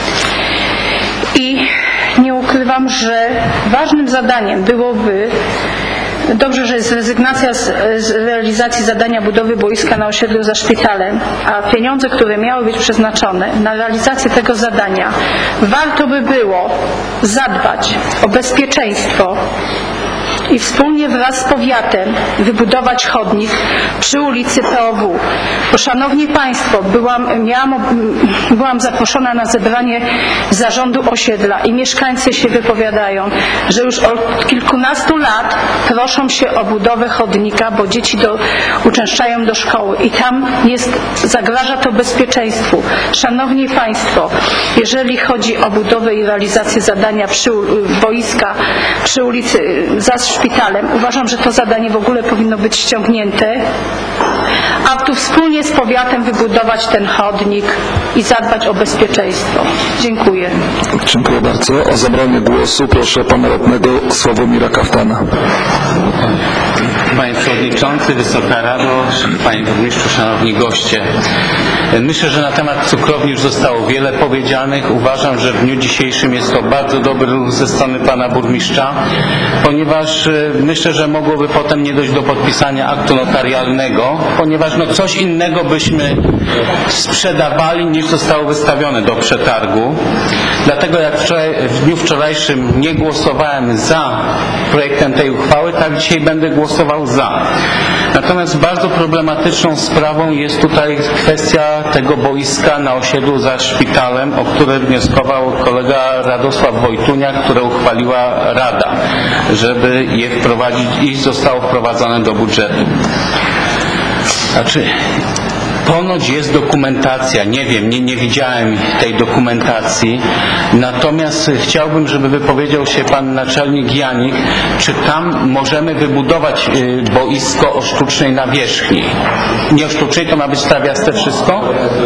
i nie ukrywam, że ważnym zadaniem byłoby, dobrze, że jest rezygnacja z, z realizacji zadania budowy boiska na osiedlu za szpitalem, a pieniądze, które miały być przeznaczone na realizację tego zadania, warto by było zadbać o bezpieczeństwo i wspólnie wraz z powiatem wybudować chodnik przy ulicy P O W. Bo szanowni Państwo, byłam, miałam, byłam zaproszona na zebranie zarządu osiedla i mieszkańcy się wypowiadają, że już od kilkunastu lat proszą się o budowę chodnika, bo dzieci do, uczęszczają do szkoły i tam jest, zagraża to bezpieczeństwu. Szanowni Państwo, jeżeli chodzi o budowę i realizację zadania przy boiska przy ulicy za szpitalem, uważam, że to zadanie w ogóle powinno być ściągnięte, a tu wspólnie z powiatem wybudować ten chodnik i zadbać o bezpieczeństwo. Dziękuję. Dziękuję bardzo. O zabranie głosu proszę pana radnego Sławomira Kaftana. Panie Przewodniczący, Wysoka Rado, Panie Burmistrzu, Szanowni Goście. Myślę, że na temat cukrowni już zostało wiele powiedzianych. Uważam, że w dniu dzisiejszym jest to bardzo dobry ruch ze strony Pana Burmistrza, ponieważ myślę, że mogłoby potem nie dojść do podpisania aktu notarialnego, ponieważ no coś innego byśmy sprzedawali niż zostało wystawione do przetargu. Dlatego jak wczoraj, w dniu wczorajszym nie głosowałem za projektem tej uchwały, tak dzisiaj będę głosował za. Natomiast bardzo problematyczną sprawą jest tutaj kwestia tego boiska na osiedlu za szpitalem, o które wnioskował kolega Radosław Wojtuniak, które uchwaliła Rada, żeby je wprowadzić i zostało wprowadzone do budżetu. Znaczy, ponoć jest dokumentacja, nie wiem, nie, nie widziałem tej dokumentacji, natomiast chciałbym, żeby wypowiedział się pan naczelnik Janik, czy tam możemy wybudować y, boisko o sztucznej nawierzchni. Nie o sztucznej, to ma być trawiaste wszystko?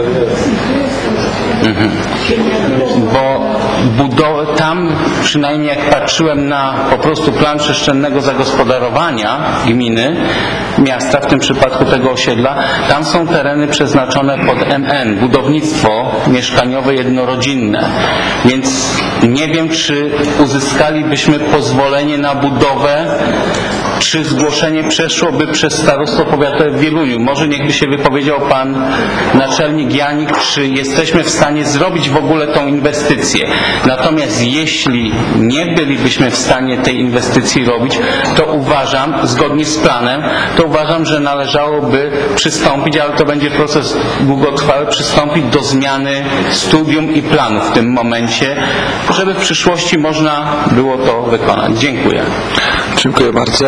Mhm. Bo budow- tam przynajmniej jak patrzyłem na po prostu plan przestrzennego zagospodarowania gminy, miasta, w tym przypadku tego osiedla, tam są tereny przeznaczone pod M N, budownictwo mieszkaniowe jednorodzinne. Więc nie wiem, czy uzyskalibyśmy pozwolenie na budowę, czy zgłoszenie przeszłoby przez starostwo powiatowe w Wieluniu. Może niechby się wypowiedział pan naczelnik Janik, czy jesteśmy w stanie zrobić w ogóle tą inwestycję. Natomiast jeśli nie bylibyśmy w stanie tej inwestycji robić, to uważam, zgodnie z planem, to uważam, że należałoby przystąpić, ale to będzie proces długotrwały, przystąpić do zmiany studium i planu w tym momencie, żeby w przyszłości można było to wykonać. Dziękuję. Dziękuję bardzo.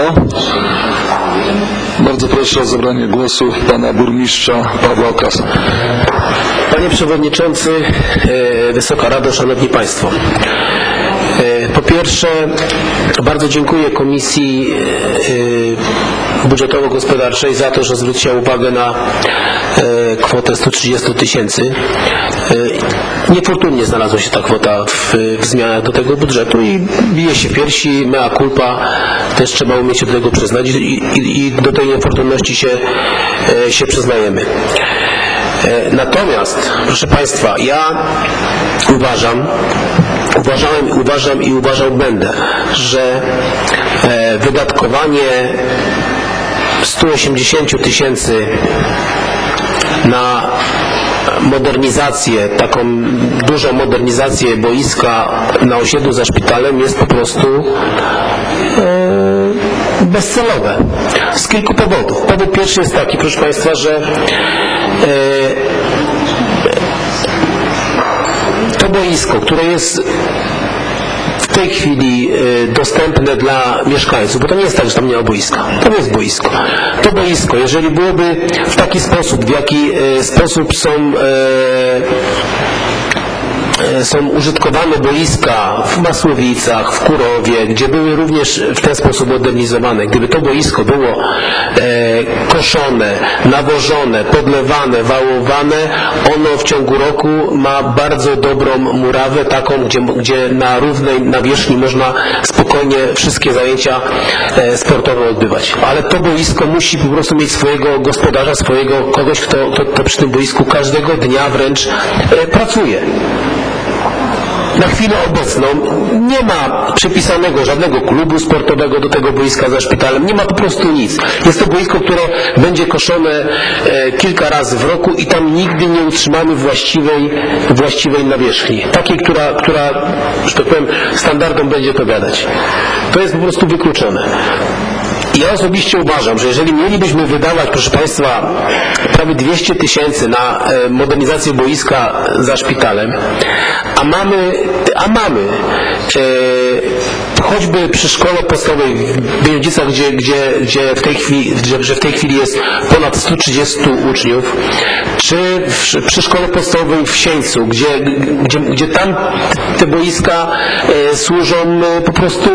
Bardzo proszę o zabranie głosu pana burmistrza Pawła Okasa. Panie Przewodniczący, Wysoka Rado, Szanowni Państwo. Po pierwsze, bardzo dziękuję Komisji Budżetowo-Gospodarczej za to, że zwróciła uwagę na kwotę stu trzydziestu tysięcy. Niefortunnie znalazła się ta kwota w, w zmianach do tego budżetu i bije się w piersi, mea culpa, też trzeba umieć się do tego przyznać i, i, i do tej niefortunności się, się przyznajemy. Natomiast, proszę Państwa, ja uważam, uważałem, uważam i uważał będę, że wydatkowanie stu osiemdziesięciu tysięcy na modernizację, taką dużą modernizację boiska na osiedlu za szpitalem jest po prostu e, bezcelowe. Z kilku powodów. Powód pierwszy jest taki, proszę Państwa, że e, to boisko, które jest w tej chwili dostępne dla mieszkańców, bo to nie jest tak, że tam nie ma boiska. To jest boisko. To boisko, jeżeli byłoby w taki sposób, w jaki sposób są są użytkowane boiska w Masłowicach, w Kurowie, gdzie były również w ten sposób modernizowane. Gdyby to boisko było e, koszone, nawożone, podlewane, wałowane, ono w ciągu roku ma bardzo dobrą murawę, taką, gdzie, gdzie na równej nawierzchni można spokojnie wszystkie zajęcia e, sportowe odbywać. Ale to boisko musi po prostu mieć swojego gospodarza, swojego kogoś, kto, kto, kto przy tym boisku każdego dnia wręcz e, pracuje. Na chwilę obecną nie ma przypisanego żadnego klubu sportowego do tego boiska za szpitalem, nie ma po prostu nic. Jest to boisko, które będzie koszone e, kilka razy w roku i tam nigdy nie utrzymamy właściwej, właściwej nawierzchni. Takiej, która, która, że tak powiem, standardom będzie to gadać. To jest po prostu wykluczone. Ja osobiście uważam, że jeżeli mielibyśmy wydawać, proszę Państwa, prawie dwieście tysięcy na modernizację boiska za szpitalem, a mamy, a mamy e, choćby przy szkole podstawowej w Bielędzicach, gdzie, gdzie, gdzie w tej chwili, że, że w tej chwili jest ponad stu trzydziestu uczniów, czy w, przy szkole podstawowej w Sieńcu, gdzie, gdzie, gdzie tam te boiska e, służą e, po prostu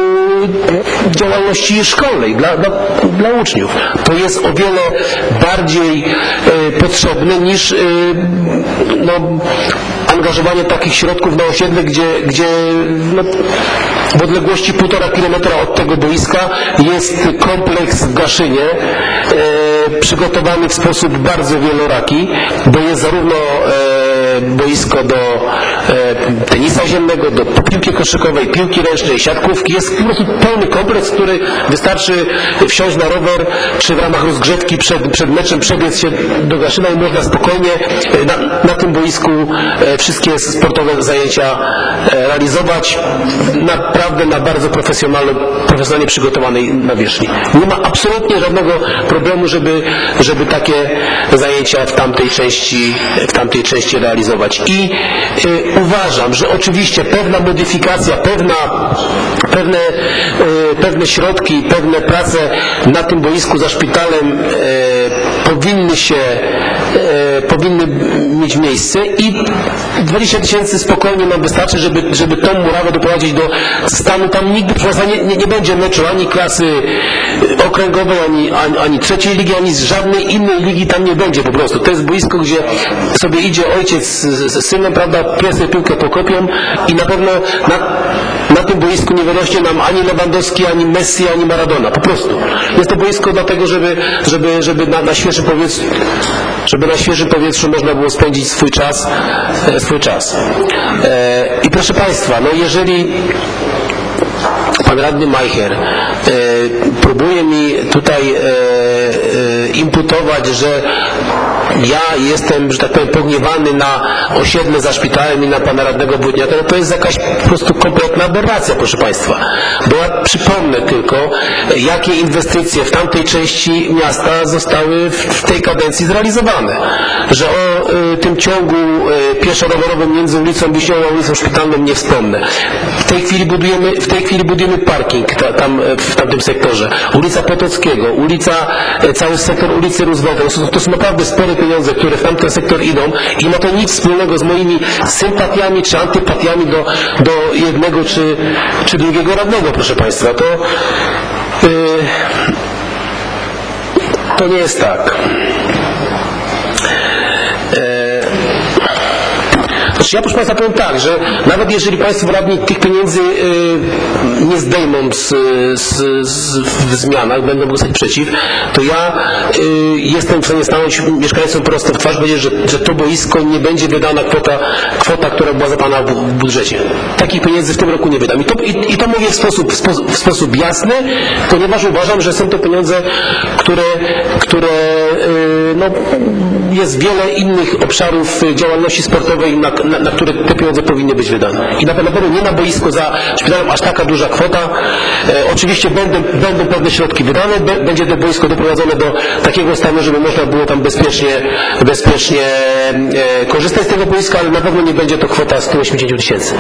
działalności szkolnej dla, dla, dla uczniów. To jest o wiele bardziej e, potrzebne niż no, angażowanie takich środków na osiedle, gdzie, gdzie no, w odległości półtora kilometra od tego boiska jest kompleks w Gaszynie, e, przygotowany w sposób bardzo wieloraki, bo jest zarówno e, boisko do e, tenisa ziemnego, do piłki koszykowej, piłki ręcznej, siatkówki. Jest po prostu pełny kompleks, który wystarczy wsiąść na rower, czy w ramach rozgrzewki przed, przed meczem przebiec się do Gaszyna i można spokojnie na, na tym boisku e, wszystkie sportowe zajęcia e, realizować naprawdę na bardzo profesjonalnie, profesjonalnie przygotowanej nawierzchni. Nie ma absolutnie żadnego problemu, żeby, żeby takie zajęcia w tamtej części, w tamtej części realizować. I e, uważam, że oczywiście pewna modyfikacja, pewna, pewne, e, pewne środki, pewne prace na tym boisku za szpitalem e, powinny się e, powinny mieć miejsce i dwadzieścia tysięcy spokojnie nam wystarczy, żeby, żeby tą murawę doprowadzić do stanu. Tam nigdy nie, nie, nie będzie meczu ani klasy okręgowej, ani, ani, ani trzeciej ligi, ani z żadnej innej ligi tam nie będzie po prostu. To jest boisko, gdzie sobie idzie ojciec z, z synem, prawda, piesę piłkę pokopią i na pewno na, na tym boisku nie wyrośnie nam ani Lewandowski, ani Messi, ani Maradona. Po prostu. Jest to boisko dlatego, żeby, żeby, żeby na, na świeżym powietrzu żeby na świeżym powietrzu można było spędzić swój czas. E, swój czas. E, I proszę Państwa, no jeżeli pan radny Majcher e, próbuje mi tutaj e, e, imputować, że ja jestem, że tak powiem, pogniewany na osiedle za szpitalem i na pana radnego Wójtniaka, no to jest jakaś po prostu kompletna aberracja, proszę Państwa. Bo ja przypomnę tylko, jakie inwestycje w tamtej części miasta zostały w, w tej kadencji zrealizowane. Że o y, tym ciągu y, pieszo-rowerowym między ulicą Wiśniową a ulicą Szpitalną nie wspomnę. W tej chwili budujemy, w tej chwili budujemy parking ta, tam, w tamtym sektorze. Ulica Potockiego, ulica, y, cały sektor ulicy Roosevelta. To, to są naprawdę spore pieniądze, które w tamten sektor idą i ma to nic wspólnego z moimi sympatiami czy antypatiami do, do jednego czy, czy drugiego radnego, proszę Państwa. To, yy, to nie jest tak. Znaczy ja proszę Państwa powiem tak, że nawet jeżeli Państwo radni tych pieniędzy y, nie zdejmą z, z, z, w zmianach, będą głosować przeciw, to ja y, jestem w stanie stanąć mieszkańcom prosto w twarz, powiedzieć, że, że to boisko nie będzie wydana kwota, kwota która była zaplanowana w, w budżecie. Takich pieniędzy w tym roku nie wydam. I to, i, i to mówię w sposób, w, sposób, w sposób jasny, ponieważ uważam, że są to pieniądze, które, które y, no, jest wiele innych obszarów działalności sportowej, na, na, na które te pieniądze powinny być wydane. I na pewno nie na boisko za szpitalem aż taka duża kwota. E, oczywiście będą, będą pewne środki wydane, be, będzie to boisko doprowadzone do takiego stanu, żeby można było tam bezpiecznie, bezpiecznie e, korzystać z tego boiska, ale na pewno nie będzie to kwota sto osiemdziesiąt tysięcy.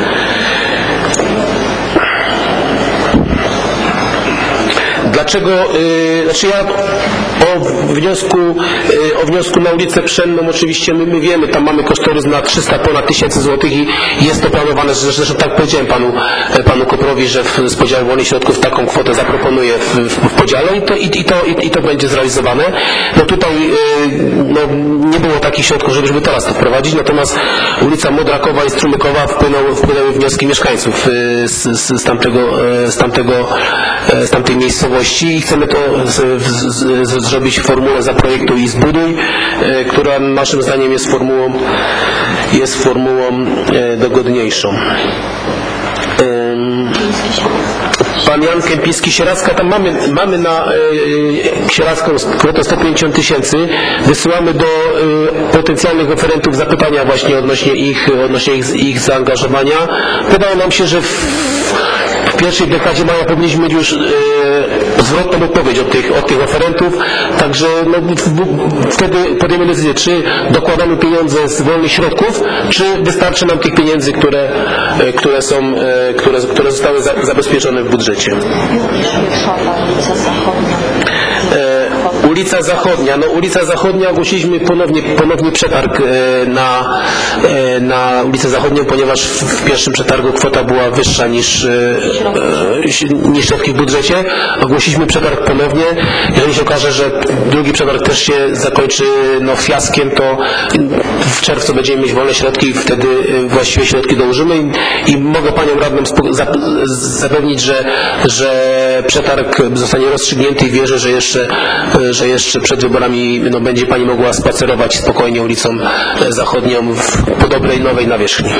Dlaczego, yy, znaczy ja o wniosku, yy, o wniosku na ulicę Pszenną oczywiście my, my wiemy, tam mamy kosztorys na trzysta ponad tysięcy złotych i jest to planowane, zresztą tak powiedziałem panu, panu Koprowi, że w, z podziału wolnych środków taką kwotę zaproponuję w, w, w podziale i to, i, i, to, i, i to będzie zrealizowane. No tutaj yy, no, nie było takich środków, żebyśmy teraz to wprowadzić, natomiast ulica Modrakowa i Strumykowa wpłynęły, wpłynęły wnioski mieszkańców yy, z, z, z, tamtego, yy, z, tamtego, yy, z tamtej miejscowości i chcemy to z, z, z, zrobić formułę zaprojektuj i zbuduj, e, która naszym zdaniem jest formułą, jest formułą e, dogodniejszą. E, Pan Jan Kępiński-Sieradzka, tam mamy, mamy na e, Sieradzką kwotę sto pięćdziesiąt tysięcy, wysyłamy do e, potencjalnych oferentów zapytania właśnie odnośnie ich, odnośnie ich, ich zaangażowania. Wydaje nam się, że w, w pierwszej dekadzie maja powinniśmy mieć już e, zwrotną odpowiedź od tych, od tych oferentów, także no, w, w, wtedy podejmiemy decyzję, czy dokładamy pieniądze z wolnych środków, czy wystarczy nam tych pieniędzy, które, e, które, są, e, które, które zostały za, zabezpieczone w budżecie. E, Ulica Zachodnia. No ulica Zachodnia ogłosiliśmy ponownie, ponownie przetarg e, na, e, na ulicę Zachodnią, ponieważ w, w pierwszym przetargu kwota była wyższa niż, e, e, niż środki w budżecie. Ogłosiliśmy przetarg ponownie. Jeżeli się okaże, że drugi przetarg też się zakończy no, fiaskiem, to w czerwcu będziemy mieć wolne środki i wtedy właściwie środki dołożymy i, i mogę Panią Radną zapewnić, że, że przetarg zostanie rozstrzygnięty i wierzę, że jeszcze, że jeszcze przed wyborami no, będzie Pani mogła spacerować spokojnie ulicą Zachodnią w, po dobrej nowej nawierzchni.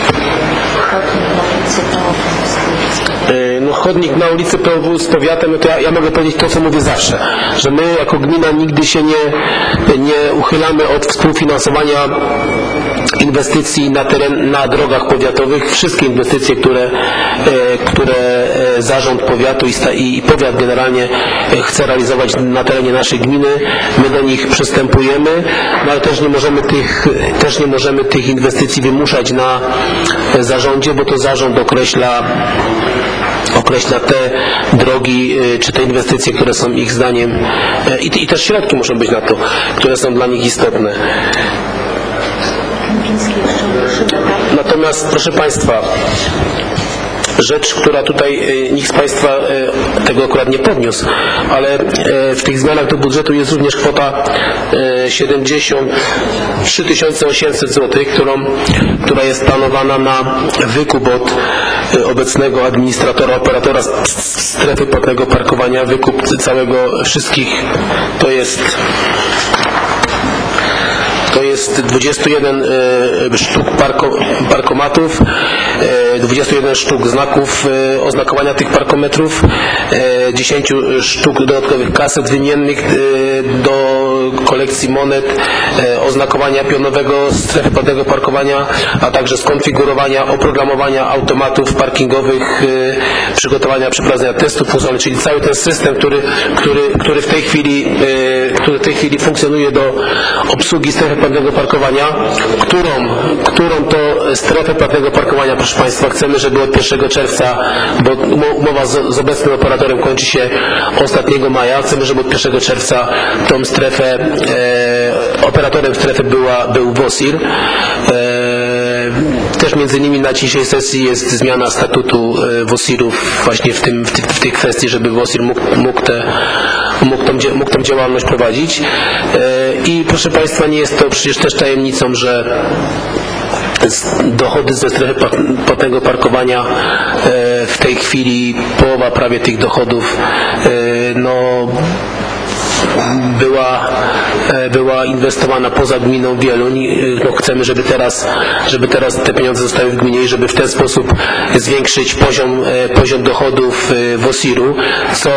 No chodnik na ulicy P O W z powiatem, no to ja, ja mogę powiedzieć to, co mówię zawsze, że my jako gmina nigdy się nie, nie uchylamy od współfinansowania inwestycji na, teren, na drogach powiatowych. Wszystkie inwestycje, które, e, które e, zarząd powiatu i, sta, i powiat generalnie chce realizować na terenie naszej gminy, my do nich przystępujemy, no ale też nie możemy tych, też nie możemy tych inwestycji wymuszać na zarządzie, bo to zarząd określa określa te drogi, czy te inwestycje, które są ich zdaniem i, i też środki muszą być na to, które są dla nich istotne. Natomiast proszę Państwa, rzecz, która tutaj nikt z Państwa tego akurat nie podniósł, ale w tych zmianach do budżetu jest również kwota siedemdziesiąt trzy tysiące osiemset złotych, którą, która jest planowana na wykup od obecnego administratora, operatora strefy płatnego parkowania, wykup całego, wszystkich, to jest to jest dwadzieścia jeden e, sztuk parko, parkomatów, e, dwadzieścia jeden sztuk znaków e, oznakowania tych parkometrów, e, dziesięć sztuk dodatkowych kaset wymiennych e, do kolekcji monet, e, oznakowania pionowego strefy płatnego parkowania, a także skonfigurowania, oprogramowania automatów parkingowych, e, przygotowania, przeprowadzenia testów funkcjonalnych, czyli cały ten system, który, który, który, w tej chwili, e, który w tej chwili funkcjonuje do obsługi strefy płatnego parkowania, którą, którą to strefę płatnego parkowania, proszę Państwa, chcemy, żeby od pierwszego czerwca, bo umowa z, z obecnym operatorem kończy się ostatniego maja, chcemy, żeby od pierwszego czerwca tą strefę, e, operatorem strefy była, był WOSIR. E, też między innymi na dzisiejszej sesji jest zmiana statutu WOSIR-ów właśnie w, tym, w, ty, w tej kwestii, żeby WOSIR mógł, mógł, te, mógł, tą, mógł tą działalność prowadzić. I proszę Państwa, nie jest to przecież też tajemnicą, że dochody ze strefy płatnego parkowania w tej chwili, połowa prawie tych dochodów no była, była inwestowana poza gminą Wieluń. No, chcemy, żeby teraz, żeby teraz te pieniądze zostały w gminie i żeby w ten sposób zwiększyć poziom, poziom dochodów WOSIR-u, co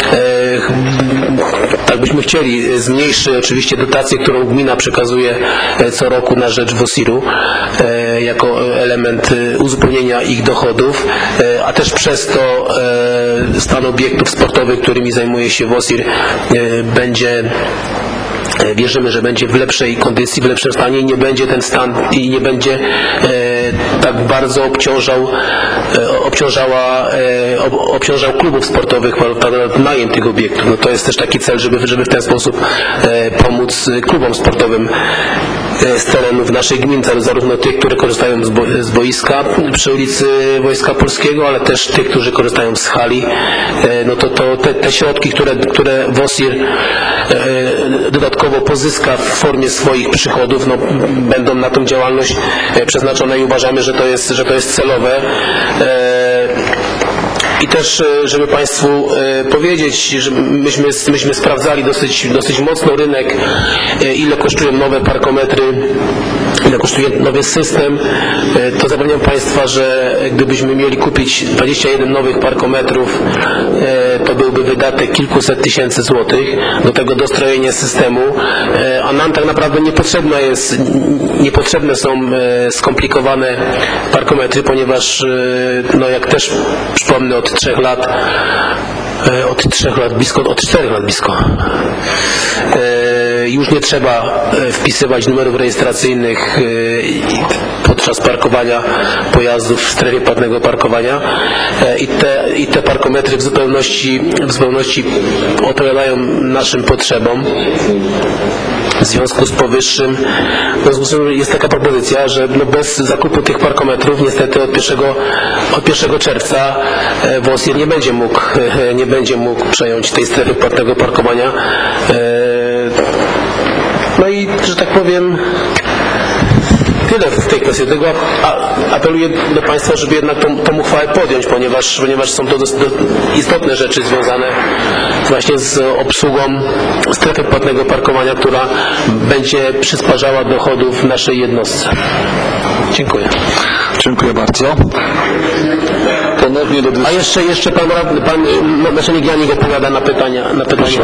tak byśmy chcieli, zmniejszy oczywiście dotację, którą gmina przekazuje co roku na rzecz WOSIR-u jako element uzupełnienia ich dochodów, a też przez to stan obiektów sportowych, którymi zajmuje się WOSIR, będzie, wierzymy, że będzie w lepszej kondycji, w lepszym stanie i nie będzie ten stan i nie będzie e, tak bardzo obciążał, e, obciążała, e, ob, obciążał klubów sportowych najem tych obiektów. No to jest też taki cel, żeby, żeby w ten sposób e, pomóc klubom sportowym z terenów naszej gminy, zarówno tych, które korzystają z, bo, z boiska przy ulicy Wojska Polskiego, ale też tych, którzy korzystają z hali. No to, to te, te środki, które, które WOSIR dodatkowo pozyska w formie swoich przychodów, no, będą na tą działalność przeznaczone i uważamy, że to jest, że to jest celowe. I też, żeby Państwu powiedzieć, że myśmy, myśmy sprawdzali dosyć, dosyć mocno rynek, ile kosztują nowe parkometry, ile kosztuje nowy system, to zapewniam Państwa, że gdybyśmy mieli kupić dwadzieścia jeden nowych parkometrów, to byłby wydatek kilkuset tysięcy złotych, do tego dostrojenie systemu, a nam tak naprawdę niepotrzebne jest, niepotrzebne są skomplikowane parkometry, ponieważ, no jak też przypomnę, od trzech lat, od trzech lat blisko, od czterech lat blisko, już nie trzeba wpisywać numerów rejestracyjnych podczas parkowania pojazdów w strefie płatnego parkowania i te, i te parkometry w zupełności, w zupełności odpowiadają naszym potrzebom. W związku z powyższym, w związku z tym jest taka propozycja, że no bez zakupu tych parkometrów niestety od pierwszego, od pierwszego czerwca WOSIR nie będzie mógł, nie będzie mógł przejąć tej strefy płatnego parkowania. No i, że tak powiem, tyle w tej kwestii. Dlatego apeluję do Państwa, żeby jednak tą, tą uchwałę podjąć, ponieważ, ponieważ są to dosyć istotne rzeczy związane właśnie z obsługą strefy płatnego parkowania, która będzie przysparzała dochodów naszej jednostce. Dziękuję. Dziękuję bardzo. Ponownie do A jeszcze, jeszcze pan, pan naczelnik Janik odpowiada na pytania. Na pytania.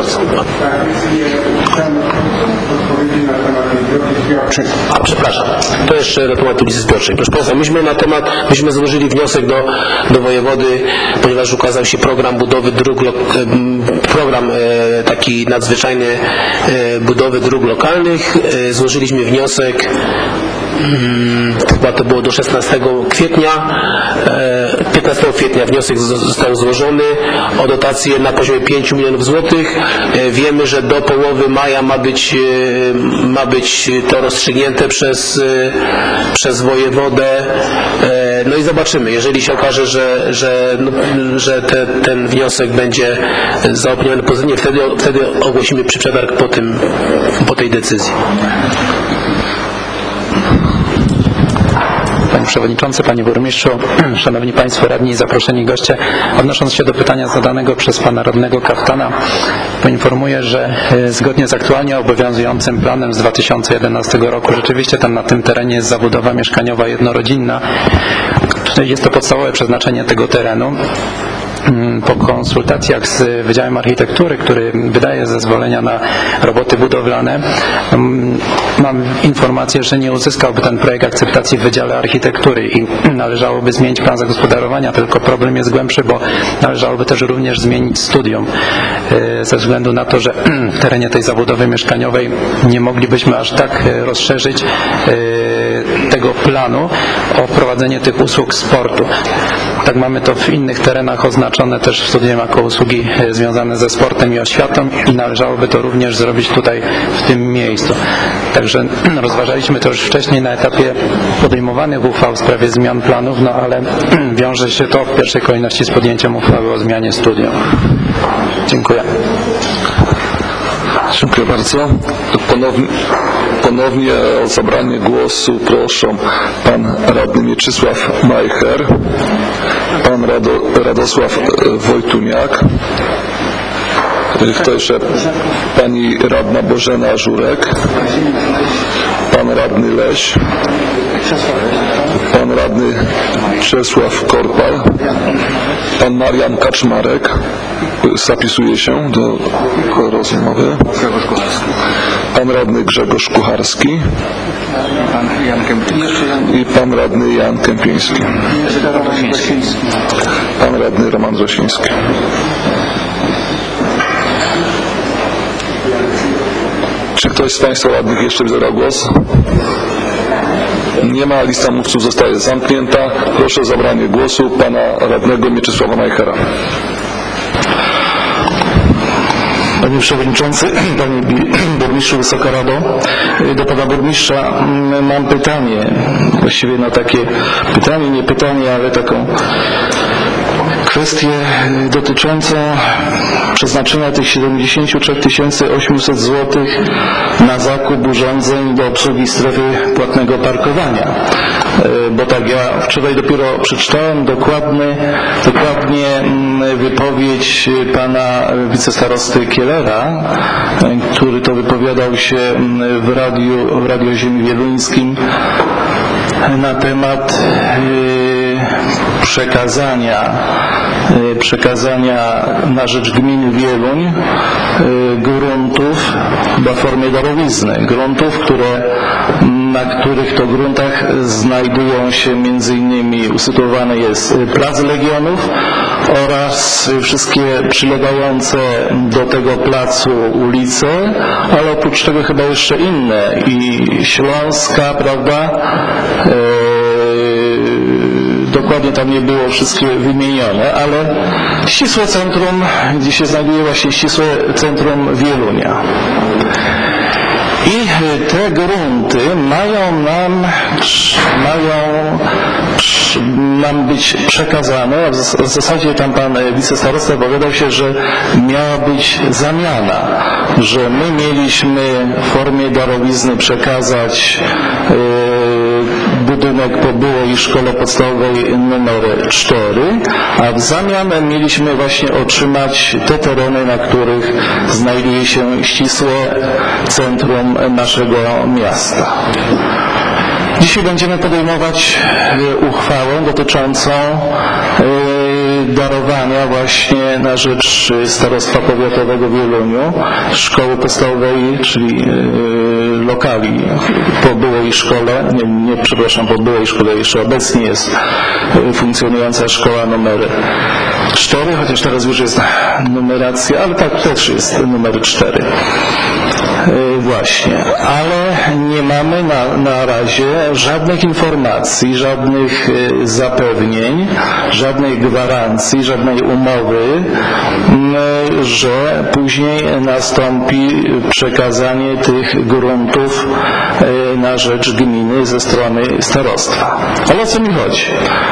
A przepraszam, to jeszcze na temat ulicy Zbiorczej. Proszę Państwa, myśmy na temat, myśmy złożyli wniosek do, do wojewody, ponieważ ukazał się program budowy dróg, program e, taki nadzwyczajny e, budowy dróg lokalnych. E, złożyliśmy wniosek, hmm, chyba to było do szesnastego kwietnia, e, piętnastego kwietnia wniosek został złożony o dotację na poziomie pięciu milionów złotych. E, wiemy, że do połowy maja ma być, e, ma być to rozstrzygnięte przez, przez wojewodę. No i zobaczymy, jeżeli się okaże, że, że, no, że te, ten wniosek będzie zaopiniowany pozytywnie, wtedy, wtedy ogłosimy przetarg po, tym, po tej decyzji. Panie Przewodniczący, Panie Burmistrzu, Szanowni Państwo Radni i zaproszeni goście, odnosząc się do pytania zadanego przez Pana Radnego Kaftana, poinformuję, że zgodnie z aktualnie obowiązującym planem z dwa tysiące jedenastego roku rzeczywiście tam na tym terenie jest zabudowa mieszkaniowa jednorodzinna. Tutaj jest to podstawowe przeznaczenie tego terenu. Po konsultacjach z Wydziałem Architektury, który wydaje zezwolenia na roboty budowlane, mam informację, że nie uzyskałby ten projekt akceptacji w Wydziale Architektury i należałoby zmienić plan zagospodarowania, tylko problem jest głębszy, bo należałoby też również zmienić studium ze względu na to, że w terenie tej zabudowy mieszkaniowej nie moglibyśmy aż tak rozszerzyć tego planu o wprowadzenie tych usług sportu. Tak mamy to w innych terenach oznaczone też w studium jako usługi związane ze sportem i oświatą i należałoby to również zrobić tutaj w tym miejscu. Także rozważaliśmy to już wcześniej na etapie podejmowanych uchwał w sprawie zmian planów, no ale wiąże się to w pierwszej kolejności z podjęciem uchwały o zmianie studium. Dziękuję. Dziękuję bardzo. Ponownie, ponownie o zabranie głosu proszę pan radny Mieczysław Majcher, pan Rado, Radosław Wojtuniak, jeszcze pani radna Bożena Żurek, pan radny Leś, pan radny Czesław Korpal, pan Marian Kaczmarek, zapisuje się do rozmowy, pan radny Grzegorz Kucharski i pan radny Jan Kępiński, pan radny Roman Rosiński. Czy ktoś z Państwa radnych jeszcze zabrał głos? Nie ma, lista mówców zostaje zamknięta. Proszę o zabranie głosu pana radnego Mieczysława Majchera. Panie Przewodniczący, Panie Burmistrzu, Wysoka Rado, do Pana Burmistrza mam pytanie, właściwie na takie pytanie, nie pytanie, ale taką kwestię dotyczącą przeznaczenia tych siedemdziesiąt trzy tysiące osiemset złotych na zakup urządzeń do obsługi strefy płatnego parkowania. Bo tak ja wczoraj dopiero przeczytałem dokładny, dokładnie wypowiedź pana wicestarosty Kielera, który to wypowiadał się w radiu, w Radio Ziemi Wieluńskim na temat przekazania przekazania na rzecz gminy Wieluń gruntów w formie darowizny. Gruntów, które na których to gruntach znajdują się między innymi usytuowany jest Plac Legionów oraz wszystkie przylegające do tego placu ulice, ale oprócz tego chyba jeszcze inne i Śląska, prawda? Dokładnie tam nie było wszystkie wymienione, ale ścisłe centrum, gdzie się znajduje właśnie ścisłe centrum Wielunia. I te grunty mają nam, mają nam być przekazane, a w zasadzie tam pan wicestarosta opowiadał się, że miała być zamiana, że my mieliśmy w formie darowizny przekazać budynek po byłej szkole podstawowej numer cztery, a w zamian mieliśmy właśnie otrzymać te tereny, na których znajduje się ścisłe centrum naszego miasta. Dzisiaj będziemy podejmować uchwałę dotyczącą darowania właśnie na rzecz Starostwa Powiatowego w Wieluniu szkoły podstawowej, czyli lokali po byłej szkole, nie, nie przepraszam, po byłej szkole jeszcze obecnie jest funkcjonująca szkoła numer cztery, chociaż teraz już jest numeracja, ale tak też jest numer cztery. Właśnie, ale nie mamy na, na razie żadnych informacji, żadnych zapewnień, żadnej gwarancji, żadnej umowy, że później nastąpi przekazanie tych gruntów na rzecz gminy ze strony starostwa. Ale o co mi chodzi?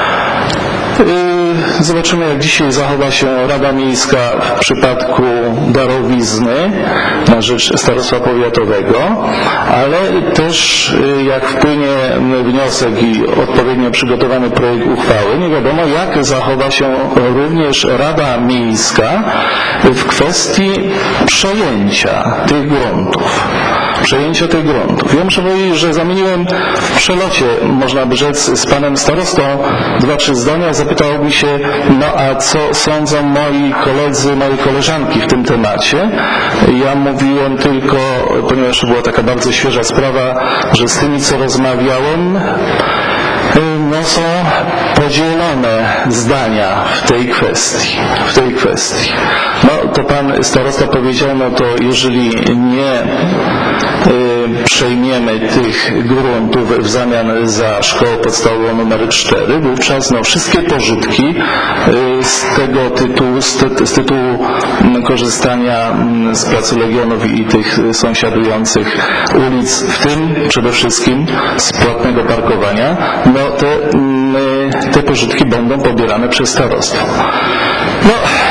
Zobaczymy, jak dzisiaj zachowa się Rada Miejska w przypadku darowizny na rzecz Starostwa Powiatowego, ale też jak wpłynie wniosek i odpowiednio przygotowany projekt uchwały, nie wiadomo, jak zachowa się również Rada Miejska w kwestii przejęcia tych gruntów. Przejęcia tych gruntów. Ja muszę powiedzieć, że zamieniłem w przelocie, można by rzec, z panem starostą dwa, trzy zdania. Zapytał mi się, no a co sądzą moi koledzy, moje koleżanki w tym temacie. Ja mówiłem tylko, ponieważ to była taka bardzo świeża sprawa, że z tymi, co rozmawiałem, no są podzielone zdania w tej kwestii. W tej kwestii. No to pan starosta powiedział, no to jeżeli nie y, przejmiemy tych gruntów w zamian za szkołę podstawową numer cztery, wówczas no, wszystkie pożytki y, z tego tytułu, z, ty, z tytułu y, korzystania y, z Placu Legionów i tych sąsiadujących ulic, w tym przede wszystkim z płatnego parkowania, no te, y, te pożytki będą pobierane przez starostwo. No,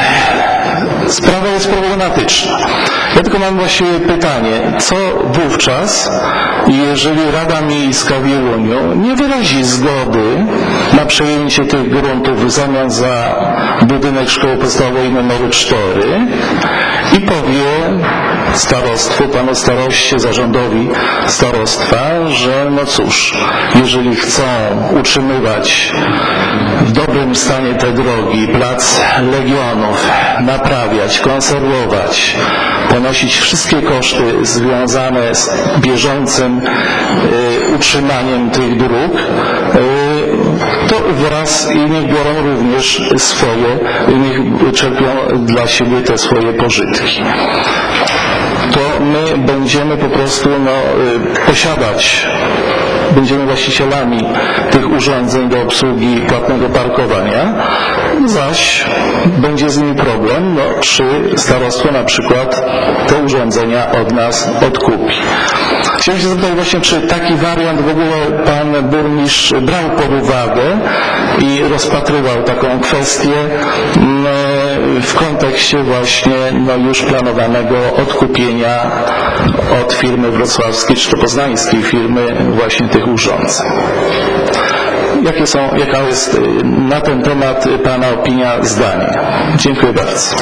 sprawa jest problematyczna. Ja tylko mam właściwie pytanie, co wówczas, jeżeli Rada Miejska w Wieluniu nie wyrazi zgody na przejęcie tych gruntów w zamian za budynek szkoły podstawowej numer cztery i powie starostwu, panu staroście, zarządowi starostwa, że no cóż, jeżeli chcą utrzymywać w dobrym stanie te drogi, Plac Legionów, naprawiać, konserwować, ponosić wszystkie koszty związane z bieżącym y, utrzymaniem tych dróg, y, to wraz i niech biorą również swoje, niech czerpią dla siebie te swoje pożytki. To my będziemy po prostu no, y, posiadać, będziemy właścicielami tych urządzeń do obsługi płatnego parkowania, zaś będzie z nimi problem, no, czy starostwo na przykład te urządzenia od nas odkupi. Chciałem się zapytać właśnie, czy taki wariant w ogóle pan burmistrz brał pod uwagę i rozpatrywał taką kwestię w kontekście właśnie no, już planowanego odkupienia od firmy wrocławskiej czy to poznańskiej firmy właśnie tych urządzeń. Jakie są, jaka jest na ten temat pana opinia, zdanie? Dziękuję bardzo.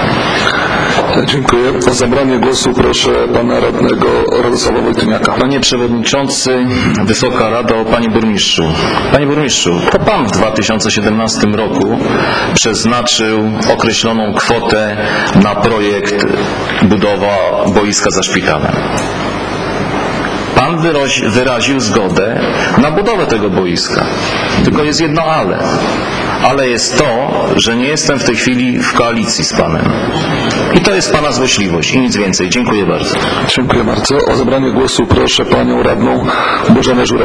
Dziękuję. O zabranie głosu proszę pana radnego Radosława Wojtyniaka. Panie Przewodniczący, Wysoka Rado, Panie Burmistrzu. Panie Burmistrzu, to Pan w dwa tysiące siedemnastym roku przeznaczył określoną kwotę na projekt budowa boiska za szpitalem. Pan Pan wyrazi, wyraził zgodę na budowę tego boiska. Tylko jest jedno ale. Ale jest to, że nie jestem w tej chwili w koalicji z Panem. I to jest Pana złośliwość i nic więcej. Dziękuję bardzo. Dziękuję bardzo. O zabranie głosu proszę Panią Radną Bożenę Żurek.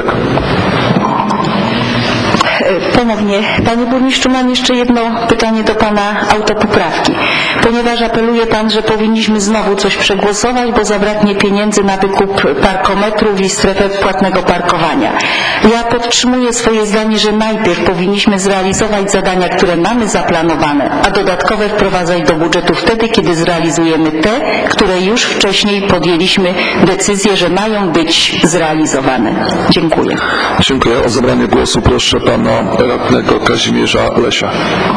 Ponownie, Panie Burmistrzu, mam jeszcze jedno pytanie do Pana autopoprawki. Ponieważ apeluje Pan, że powinniśmy znowu coś przegłosować, bo zabraknie pieniędzy na wykup parkometrów i strefę płatnego parkowania. Ja podtrzymuję swoje zdanie, że najpierw powinniśmy zrealizować zadania, które mamy zaplanowane, a dodatkowe wprowadzać do budżetu wtedy, kiedy zrealizujemy te, które już wcześniej podjęliśmy decyzję, że mają być zrealizowane. Dziękuję. Dziękuję. O zabranie głosu proszę Pana radnego Kazimierza Lesia.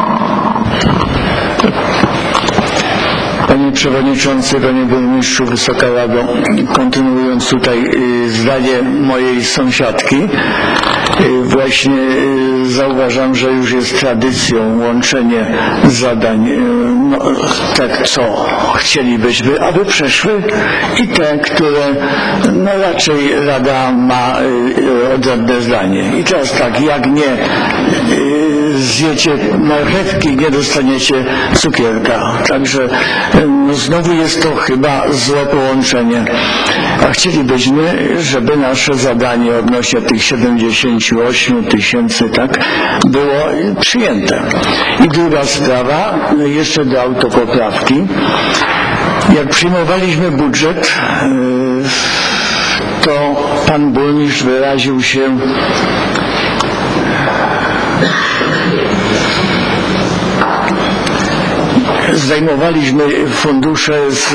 Panie Przewodniczący, Panie Burmistrzu, Wysoka Rado, kontynuując tutaj zdanie mojej sąsiadki, właśnie zauważam, że już jest tradycją łączenie zadań, no, tak co chcielibyśmy, aby przeszły i te, które no raczej Rada ma odrębne zdanie. I teraz tak, jak nie zjecie marchewki, nie dostaniecie cukierka. Także no, znowu jest to chyba złe połączenie. A chcielibyśmy, żeby nasze zadanie odnośnie tych siedemdziesięciu ośmiu tysięcy, tak, było przyjęte. I druga sprawa, jeszcze do autopoprawki. Jak przyjmowaliśmy budżet, to Pan Burmistrz wyraził się zdejmowaliśmy fundusze z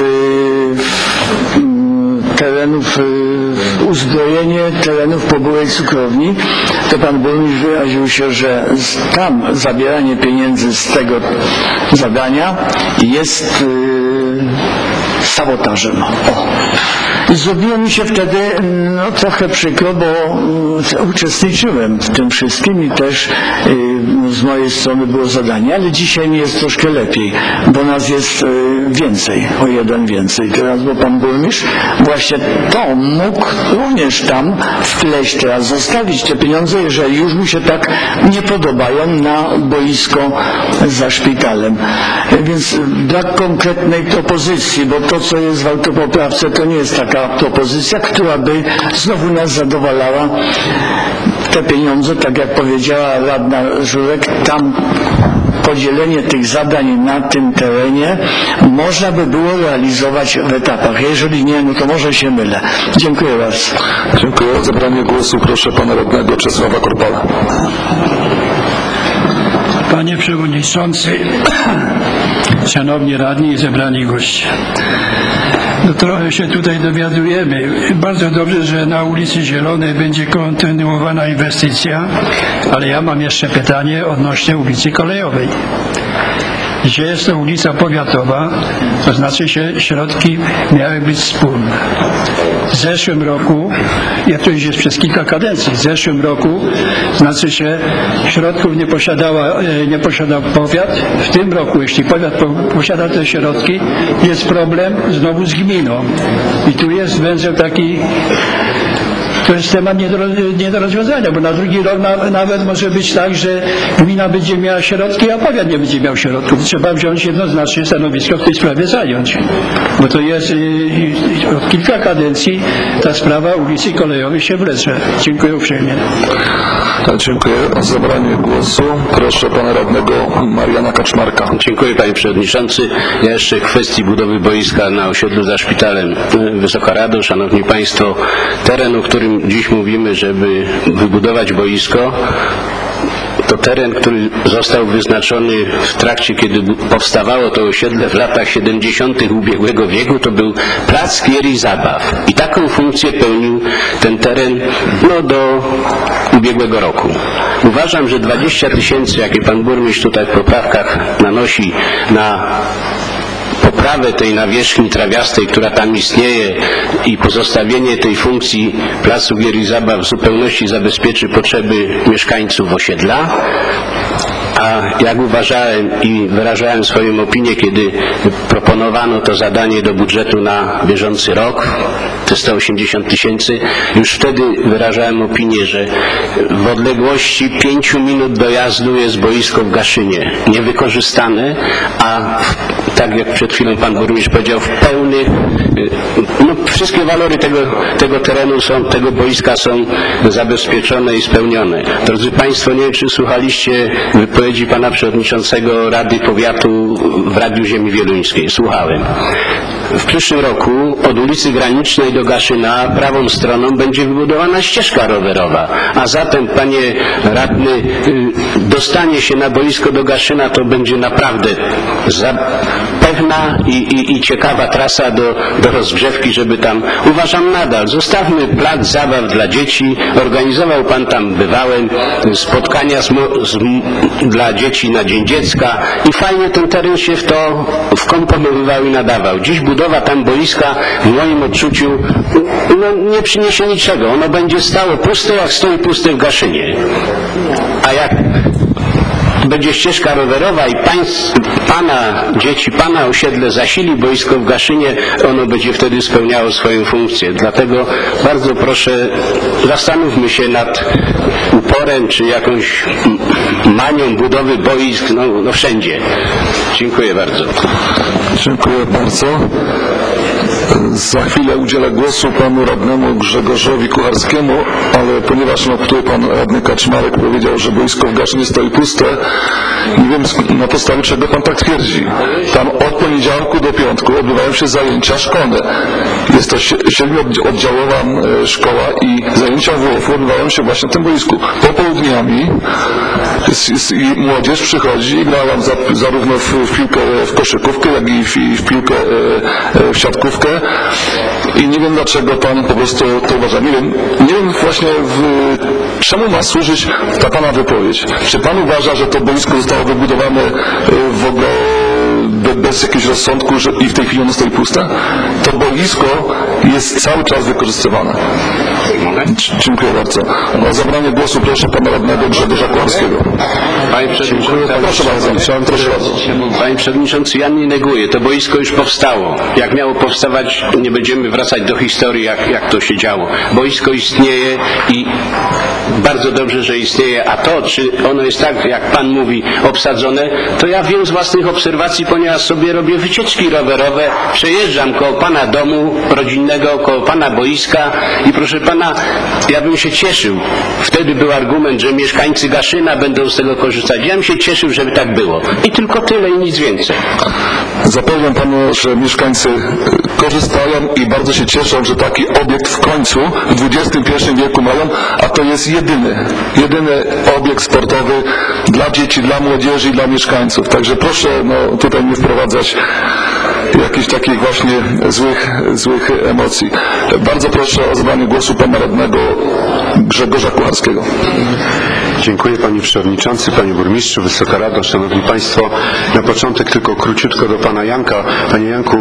terenów, uzbrojenie terenów po byłej cukrowni, to Pan Burmistrz wyraził się, że tam zabieranie pieniędzy z tego zadania jest sabotażem. O. I zrobiło mi się wtedy no, trochę przykro, bo uczestniczyłem w tym wszystkim i też y, z mojej strony było zadanie, ale dzisiaj mi jest troszkę lepiej, bo nas jest y, więcej, o jeden więcej. Teraz, bo Pan Burmistrz właśnie to mógł również tam wpleść teraz, zostawić te pieniądze, jeżeli już mu się tak nie podobają na boisko za szpitalem. Więc brak konkretnej propozycji, bo to, co jest w autopoprawce, to nie jest taka propozycja, która by znowu nas zadowalała. Te pieniądze, tak jak powiedziała radna Żurek, tam podzielenie tych zadań na tym terenie można by było realizować w etapach. Jeżeli nie, no to może się mylę. Dziękuję bardzo. Dziękuję. O zabranie głosu proszę Pana radnego Czesława Korpala. Panie Przewodniczący, Szanowni Radni i zebrani goście. No trochę się tutaj dowiadujemy. Bardzo dobrze, że na ulicy Zielonej będzie kontynuowana inwestycja, ale ja mam jeszcze pytanie odnośnie ulicy Kolejowej. Gdzie jest to ulica powiatowa, to znaczy się środki miały być wspólne. W zeszłym roku, ja to już jest przez kilka kadencji, w zeszłym roku znaczy się środków nie posiadała, nie posiadał powiat. W tym roku, jeśli powiat posiada te środki, jest problem znowu z gminą. I tu jest węzeł taki. To jest temat nie do, nie do rozwiązania, bo na drugi rok na, nawet może być tak, że gmina będzie miała środki, a powiat nie będzie miał środków. Trzeba wziąć jednoznacznie stanowisko w tej sprawie zająć. Bo to jest y, y, od kilka kadencji ta sprawa ulicy Kolejowej się wlecze. Dziękuję uprzejmie. Dziękuję. O zabranie głosu proszę Pana radnego Mariana Kaczmarka. Dziękuję Panie Przewodniczący. Ja jeszcze w kwestii budowy boiska na osiedlu za szpitalem. Wysoka Rado, Szanowni Państwo, teren, o którym dziś mówimy, żeby wybudować boisko, to teren, który został wyznaczony w trakcie, kiedy powstawało to osiedle w latach siedemdziesiątych ubiegłego wieku, to był plac gier i zabaw. I taką funkcję pełnił ten teren no, do ubiegłego roku. Uważam, że dwadzieścia tysięcy, jakie Pan Burmistrz tutaj w poprawkach nanosi na poprawę tej nawierzchni trawiastej, która tam istnieje i pozostawienie tej funkcji placu gier i zabaw w zupełności zabezpieczy potrzeby mieszkańców osiedla. A jak uważałem i wyrażałem swoją opinię, kiedy proponowano to zadanie do budżetu na bieżący rok, te sto osiemdziesiąt tysięcy, już wtedy wyrażałem opinię, że w odległości pięciu minut dojazdu jest boisko w Gaszynie niewykorzystane, a tak jak przed chwilą pan burmistrz powiedział, w pełny, no wszystkie walory tego, tego terenu są, tego boiska są zabezpieczone i spełnione. Drodzy Państwo, nie wiem, czy słuchaliście wypowiedzi pana przewodniczącego Rady Powiatu w Radiu Ziemi Wieluńskiej. Słuchałem. W przyszłym roku od ulicy Granicznej do Gaszyna prawą stroną będzie wybudowana ścieżka rowerowa, a zatem, panie radny, dostanie się na boisko do Gaszyna to będzie naprawdę pewna i, i, i ciekawa trasa do, do rozgrzewki, żeby tam, uważam nadal, zostawmy plac zabaw dla dzieci, organizował pan tam, bywałem, spotkania z, z, dla dzieci na Dzień Dziecka i fajnie ten teren się w to wkomponowywał i nadawał. Dziś budowa tam boiska w moim odczuciu no, nie przyniesie niczego. Ono będzie stało puste, jak stoi puste w Gaszynie. A jak będzie ścieżka rowerowa i pańs, pana dzieci, pana osiedle zasili boisko w Gaszynie, ono będzie wtedy spełniało swoją funkcję. Dlatego bardzo proszę, zastanówmy się nad uporem czy jakąś manią budowy boisk no, no wszędzie. Dziękuję bardzo. Dziękuję bardzo. Za chwilę udzielę głosu panu radnemu Grzegorzowi Kucharskiemu, ale ponieważ no, tutaj pan radny Kaczmarek powiedział, że boisko w Gaszynie stoi puste, nie wiem na podstawie czego pan tak twierdzi. Tam od poniedziałku do piątku odbywają się zajęcia szkolne. Jest to siedmiooddziałowa szkoła i zajęcia W W F odbywają się właśnie na tym boisku. Popołudniami i młodzież przychodzi i gra za, zarówno w, w piłkę w koszykówkę, jak i w, i w piłkę e, w siatkówkę. I nie wiem dlaczego pan po prostu to uważa. Nie wiem, nie wiem właśnie w, czemu ma służyć ta pana wypowiedź. Czy pan uważa, że to boisko zostało wybudowane w ogóle bez jakiegoś rozsądku że i w tej chwili ono stoi puste? To boisko jest cały czas wykorzystywane. Dziękuję bardzo. O zabranie głosu proszę pana radnego Grzegorza Kucharskiego. Panie Przewodniczący, proszę bardzo, proszę bardzo. Panie Przewodniczący, ja nie neguję. To boisko już powstało. Jak miało powstawać, nie będziemy wracać do historii, jak, jak to się działo. Boisko istnieje i bardzo dobrze, że istnieje, a to, czy ono jest tak, jak pan mówi, obsadzone, to ja wiem z własnych obserwacji, ponieważ sobie robię wycieczki rowerowe, przejeżdżam koło pana domu rodzinnego, koło pana boiska i proszę pana, ja bym się cieszył. Wtedy był argument, że mieszkańcy Gaszyna będą z tego korzystać. Ja bym się cieszył, żeby tak było. I tylko tyle i nic więcej. Zapewniam panu, że mieszkańcy korzystają i bardzo się cieszą, że taki obiekt w końcu w dwudziestym pierwszym wieku mają, a to jest jedyny, jedyny obiekt sportowy dla dzieci, dla młodzieży i dla mieszkańców. Także proszę no, tutaj nie wprowadzać jakichś takich właśnie złych, złych emocji. Bardzo proszę o zabranie głosu pana radnego Grzegorza Kucharskiego. Dziękuję panie przewodniczący, panie burmistrzu, Wysoka Rado, szanowni państwo. Na początek tylko króciutko do pana Janka. Panie Janku,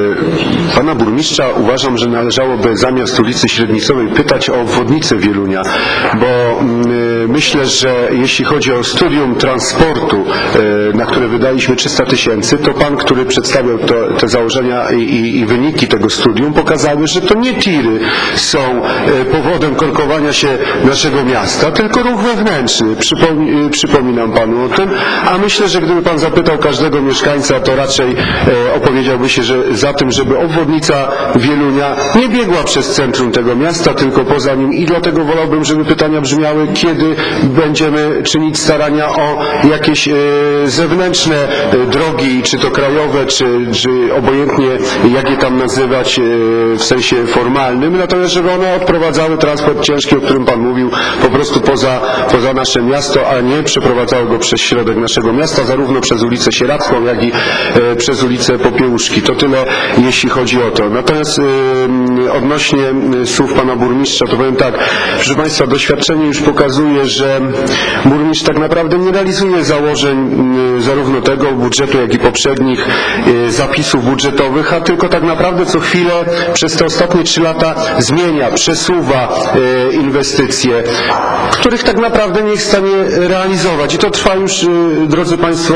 y, pana burmistrza uważam, że należałoby zamiast ulicy Średnicowej pytać o obwodnicę Wielunia, bo y, myślę, że jeśli chodzi o studium transportu, y, na które wydaliśmy trzysta tysięcy, to pan, który przedstawiał to, te założenia i, i, i wyniki tego studium pokazały, że to nie tiry są y, powodem korkowania się naszego miasta, tylko ruch wewnętrzny. Przypom przypominam panu o tym, a myślę, że gdyby pan zapytał każdego mieszkańca, to raczej e, opowiedziałby się, że za tym, żeby obwodnica Wielunia nie biegła przez centrum tego miasta, tylko poza nim i dlatego wolałbym, żeby pytania brzmiały, kiedy będziemy czynić starania o jakieś e, zewnętrzne e, drogi, czy to krajowe, czy, czy obojętnie jak je tam nazywać e, w sensie formalnym, natomiast żeby one odprowadzały transport ciężki, o którym pan mówił, po prostu poza, poza nasze miasto, a nie przeprowadzało go przez środek naszego miasta, zarówno przez ulicę Sieradzką, jak i e, przez ulicę Popiełuszki. To tyle, jeśli chodzi o to. Natomiast e, odnośnie słów pana burmistrza, to powiem tak, proszę państwa, doświadczenie już pokazuje, że burmistrz tak naprawdę nie realizuje założeń e, zarówno tego budżetu, jak i poprzednich e, zapisów budżetowych, a tylko tak naprawdę co chwilę przez te ostatnie trzy lata zmienia, przesuwa e, inwestycje, których tak naprawdę nie jest w stanie realizować. I to trwa już, y, drodzy Państwo,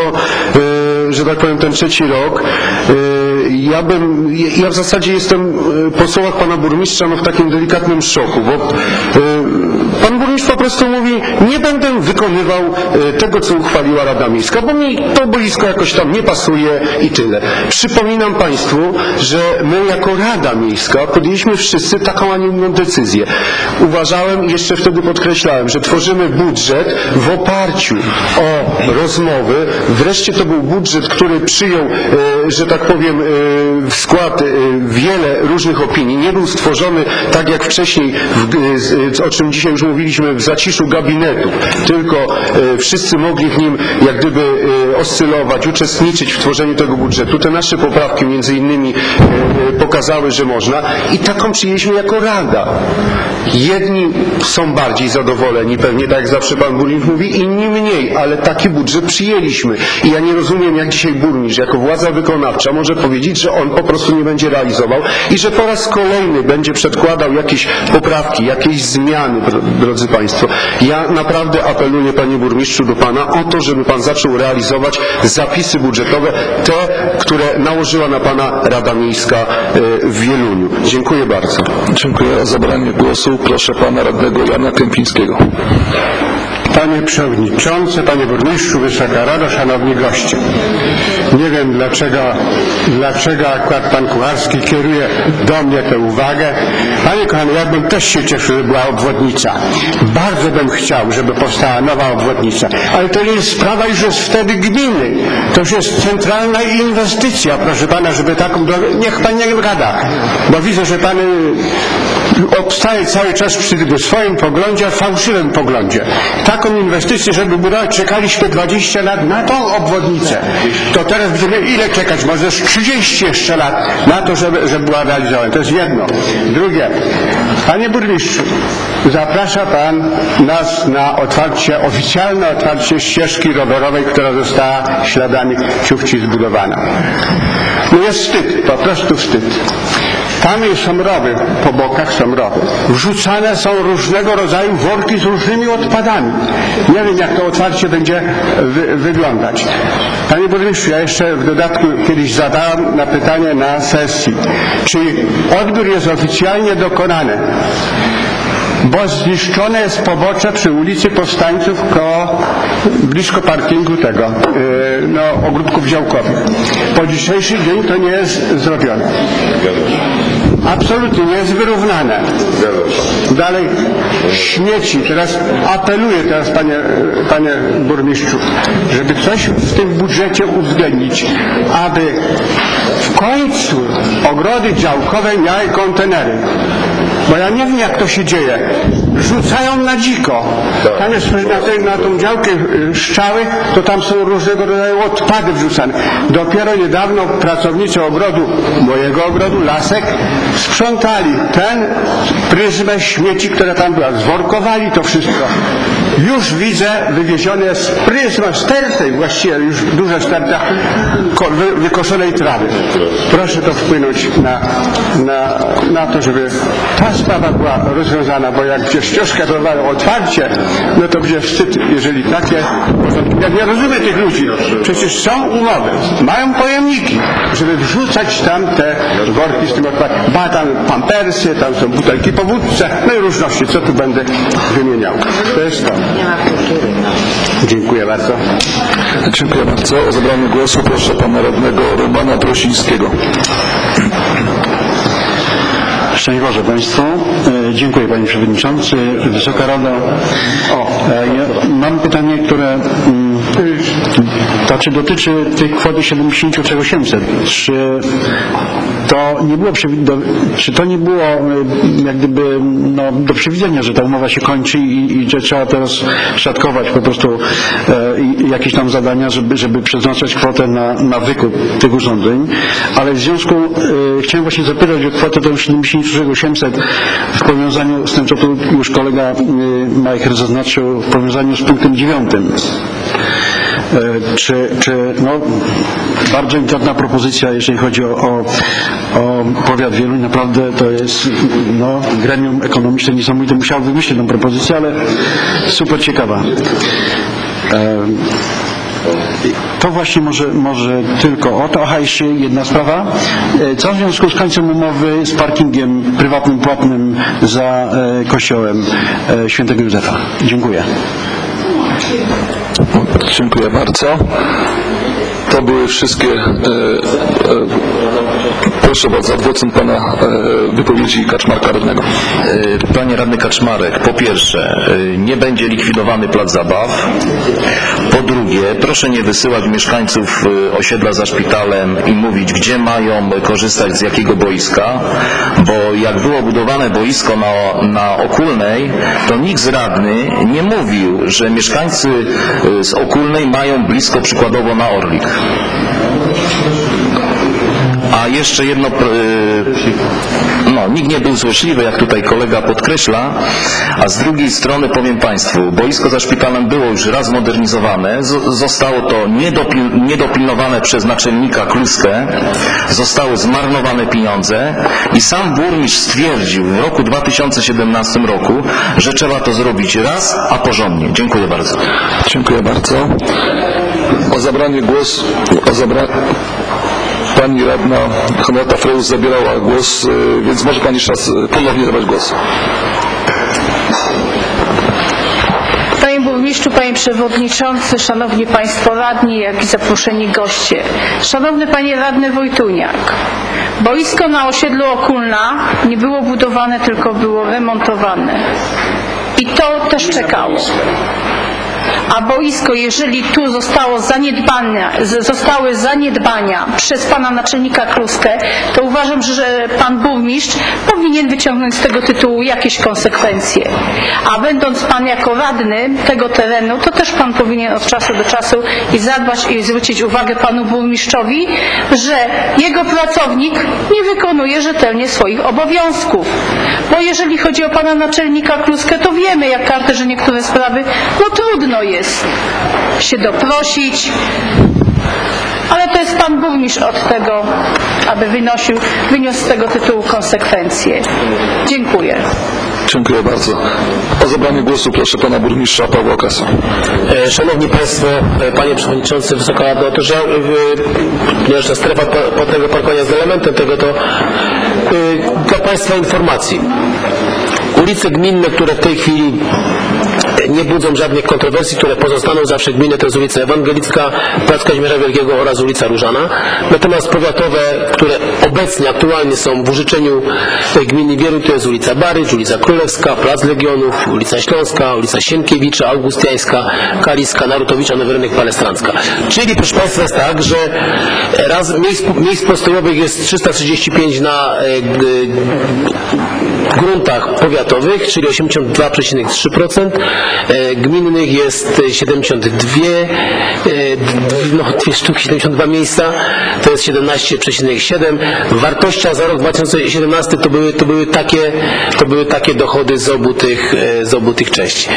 y, że tak powiem, ten trzeci rok. Y, Ja bym, ja w zasadzie jestem po słowach pana burmistrza no, w takim delikatnym szoku, bo y, pan burmistrz po prostu mówi, nie będę wykonywał y, tego, co uchwaliła Rada Miejska, bo mi to boisko jakoś tam nie pasuje i tyle. Przypominam Państwu, że my jako Rada Miejska podjęliśmy wszyscy taką, a nie inną decyzję. Uważałem i jeszcze wtedy podkreślałem, że tworzymy budżet w oparciu o rozmowy. Wreszcie to był budżet, który przyjął, y, że tak powiem, y, w skład wiele różnych opinii. Nie był stworzony tak jak wcześniej, w, o czym dzisiaj już mówiliśmy, w zaciszu gabinetu, tylko wszyscy mogli w nim jak gdyby oscylować, uczestniczyć w tworzeniu tego budżetu. Te nasze poprawki między innymi pokazały, że można i taką przyjęliśmy jako Rada. Jedni są bardziej zadowoleni, pewnie tak jak zawsze pan burmistrz mówi, inni mniej, ale taki budżet przyjęliśmy. I ja nie rozumiem, jak dzisiaj burmistrz jako władza wykonawcza może powiedzieć, że on po prostu nie będzie realizował i że po raz kolejny będzie przedkładał jakieś poprawki, jakieś zmiany, drodzy Państwo. Ja naprawdę apeluję, panie burmistrzu, do pana o to, żeby pan zaczął realizować zapisy budżetowe, te, które nałożyła na pana Rada Miejska w Wieluniu. Dziękuję bardzo. Dziękuję. O zabranie głosu proszę pana radnego Jana Kępińskiego. Panie Przewodniczący, Panie Burmistrzu, Wysoka Rado, Szanowni Goście. Nie wiem dlaczego, dlaczego akurat Pan Kucharski kieruje do mnie tę uwagę. Panie kochany, ja bym też się cieszył, żeby była obwodnica. Bardzo bym chciał, żeby powstała nowa obwodnica. Ale to nie jest sprawa już jest wtedy gminy. To już jest centralna inwestycja, proszę Pana, żeby taką drogę... Niech Pan nie gada, bo widzę, że Pan obstaje cały czas przy tym swoim poglądzie, fałszywym poglądzie. Taką inwestycję, żeby budować, czekaliśmy dwadzieścia lat na tą obwodnicę. To teraz będziemy ile czekać? Może z trzydzieści jeszcze lat na to, żeby, żeby była realizowana. To jest jedno. Drugie. Panie burmistrzu, zaprasza Pan nas na otwarcie, oficjalne otwarcie ścieżki rowerowej, która została śladami Ciufci zbudowana. No jest wstyd, po prostu wstyd. Tam są rowy, po bokach są rowy. Wrzucane są różnego rodzaju worki z różnymi odpadami. Nie wiem, jak to otwarcie będzie wy, wyglądać. Panie burmistrzu, ja jeszcze w dodatku kiedyś zadałem na pytanie na sesji, czy odbiór jest oficjalnie dokonany, bo zniszczone jest pobocze przy ulicy Powstańców koło, blisko parkingu tego, yy, no, ogródków działkowych. Po dzisiejszy dzień to nie jest zrobione. Absolutnie nie jest wyrównane. Dalej śmieci. Teraz apeluję teraz panie, panie burmistrzu, żeby coś w tym budżecie uwzględnić, aby w końcu ogrody działkowe miały kontenery. Bo ja nie wiem, jak to się dzieje. Rzucają na dziko. Tam jest na, tej, na tą działkę Szczały, to tam są różnego rodzaju odpady wrzucane. Dopiero niedawno pracownicy ogrodu, mojego ogrodu, Lasek, sprzątali ten pryzmę śmieci, która tam była. Zworkowali to wszystko. Już widzę wywiezione z pryzma stertej, właściwie już duże sterta wy, wykoszonej trawy. Proszę to wpłynąć na, na, na to, żeby ta sprawa była rozwiązana, bo jak gdzieś ścieżkę rowerową otwarcie, no to będzie wstyd, jeżeli takie... Ja nie rozumiem tych ludzi. Przecież są umowy, mają pojemniki, żeby wrzucać tam te worki z tym odpadem. Ba, tam pampersy, tam są butelki po wódce, no i różności, co tu będę wymieniał. To jest to. Dziękuję bardzo. Dziękuję bardzo. O zabranie głosu proszę pana radnego Romana Prosińskiego. Szczęść Boże Państwu. E, dziękuję Panie Przewodniczący, Wysoka Rado. O, e, ja mam pytanie, które mm, znaczy dotyczy tej kwoty siedemdziesiąt trzy osiemset. Czy to nie było, czy to nie było jak gdyby no, do przewidzenia, że ta umowa się kończy i, i że trzeba teraz szatkować po prostu e, jakieś tam zadania, żeby, żeby przeznaczać kwotę na, na wykup tych urządzeń, ale w związku e, chciałem właśnie zapytać o kwotę tą siedemdziesiąt trzy osiemset w powiązaniu z tym, co tu już kolega e, Majcher zaznaczył, w powiązaniu z punktem dziewiątym. czy, czy no, bardzo intratna propozycja, jeżeli chodzi o, o, o powiat Wieluń. Naprawdę to jest no, gremium ekonomiczne niesamowite. Musiał wymyślić tę propozycję, ale super ciekawa. To właśnie może, może tylko o to. Aha, jeszcze jedna sprawa. Co w związku z końcem umowy z parkingiem prywatnym, płatnym za kościołem Świętego Józefa? Dziękuję. Dziękuję bardzo. To były wszystkie, e, e, proszę bardzo, adwocem pana e, wypowiedzi Kaczmarka radnego. Panie radny Kaczmarek, po pierwsze, nie będzie likwidowany plac zabaw. Po drugie, proszę nie wysyłać mieszkańców osiedla za szpitalem i mówić, gdzie mają korzystać z jakiego boiska, bo jak było budowane boisko na, na Okulnej, to nikt z radny nie mówił, że mieszkańcy z Okulnej mają blisko przykładowo na Orlik. A jeszcze jedno, no nikt nie był złośliwy, jak tutaj kolega podkreśla, a z drugiej strony powiem Państwu, boisko za szpitalem było już raz modernizowane, zostało to niedopil, niedopilnowane przez naczelnika Kluskę, zostały zmarnowane pieniądze i sam burmistrz stwierdził w roku dwa tysiące siedemnastym roku, że trzeba to zrobić raz, a porządnie. Dziękuję bardzo. Dziękuję bardzo. O zabranie głosu, o zabranie... Pani radna Henryka Freus zabierała głos, więc może Pani jeszcze raz ponownie zabrać głos. Panie Burmistrzu, Panie Przewodniczący, Szanowni Państwo Radni, jak i zaproszeni goście. Szanowny Panie Radny Wojtuniak, boisko na osiedlu Okulna nie było budowane, tylko było remontowane. I to też czekało. A boisko, jeżeli tu zostało zaniedbane, zostały zaniedbania przez pana naczelnika Kluskę, to uważam, że pan burmistrz powinien wyciągnąć z tego tytułu jakieś konsekwencje. A będąc pan jako radny tego terenu, to też pan powinien od czasu do czasu i zadbać i zwrócić uwagę panu burmistrzowi, że jego pracownik nie wykonuje rzetelnie swoich obowiązków. Bo jeżeli chodzi o pana naczelnika Kluskę, to wiemy jak kartę, że niektóre sprawy no trudno jest się doprosić, ale to jest pan burmistrz od tego, aby wynosił, wyniósł z tego tytułu konsekwencje. Dziękuję. Dziękuję bardzo. O zabranie głosu proszę pana burmistrza Pawła Kasa. Szanowni Państwo, Panie Przewodniczący, Wysoka Rado, otóż ja, ponieważ ta strefa płatnego parkowania jest elementem tego, to dla Państwa informacji. Ulice gminne, które w tej chwili nie budzą żadnych kontrowersji, które pozostaną zawsze gminne, to jest ulica Ewangelicka, Plac Kazimierza Wielkiego oraz ulica Różana. Natomiast powiatowe, które obecnie, aktualnie są w użyczeniu gminy Wieluń, to jest ulica Barycz, ulica Królewska, Plac Legionów, ulica Śląska, ulica Sienkiewicza, Augustiańska, Kaliska, Narutowicza, Nowy Rynek, Palestrancka. Czyli, proszę Państwa, jest tak, że raz miejsc, miejsc postojowych jest trzysta trzydzieści pięć na e, g, gruntach powiatowych, czyli osiemdziesiąt dwa przecinek trzy procent, gminnych jest siedemdziesiąt dwa, no dwie sztuki, siedemdziesiąt dwa miejsca, to jest siedemnaście przecinek siedem. Wartościach za rok dwa tysiące siedemnasty to były, to były, takie, to były takie dochody z obu tych, z obu tych części.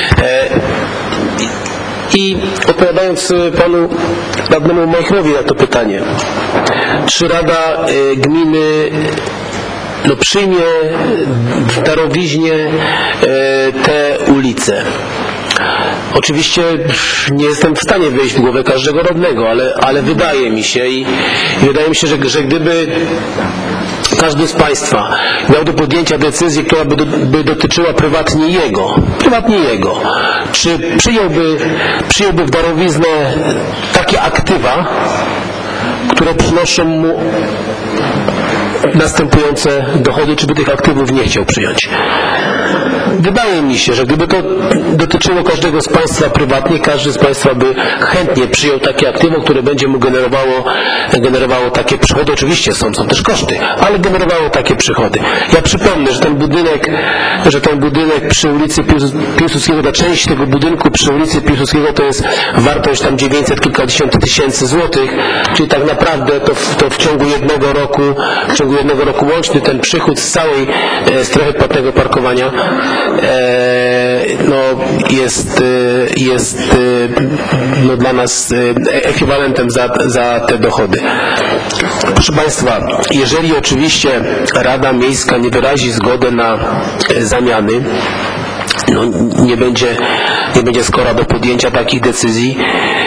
I odpowiadając panu radnemu Majchrowi na to pytanie, czy Rada Gminy no, przyjmie w darowiźnie te ulice? Oczywiście nie jestem w stanie wejść w głowę każdego radnego, ale, ale wydaje mi się i, i wydaje mi się, że, że gdyby każdy z Państwa miał do podjęcia decyzję, która by, do, by dotyczyła prywatnie jego, prywatnie jego, czy przyjąłby, przyjąłby w darowiznę takie aktywa, które przynoszą mu następujące dochody, czy by tych aktywów nie chciał przyjąć. Wydaje mi się, że gdyby to dotyczyło każdego z Państwa prywatnie, każdy z Państwa by chętnie przyjął takie aktywo, które będzie mu generowało, generowało takie przychody. Oczywiście są, są też koszty, ale generowało takie przychody. Ja przypomnę, że ten budynek, że ten budynek przy ulicy Piłsudskiego, ta część tego budynku przy ulicy Piłsudskiego to jest wartość tam dziewięćset kilkadziesiąt tysięcy złotych, czyli tak naprawdę to w, to w ciągu jednego roku, w ciągu jednego roku łączny ten przychód z całej e, strefy płatnego parkowania e, no, jest, jest no, dla nas ekwiwalentem za, za te dochody. Proszę Państwa, jeżeli oczywiście Rada Miejska nie wyrazi zgody na zamiany, no, nie będzie, nie będzie skora do podjęcia takich decyzji,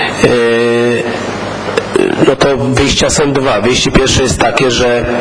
no to wyjścia są dwa. Wyjście pierwsze jest takie, że e,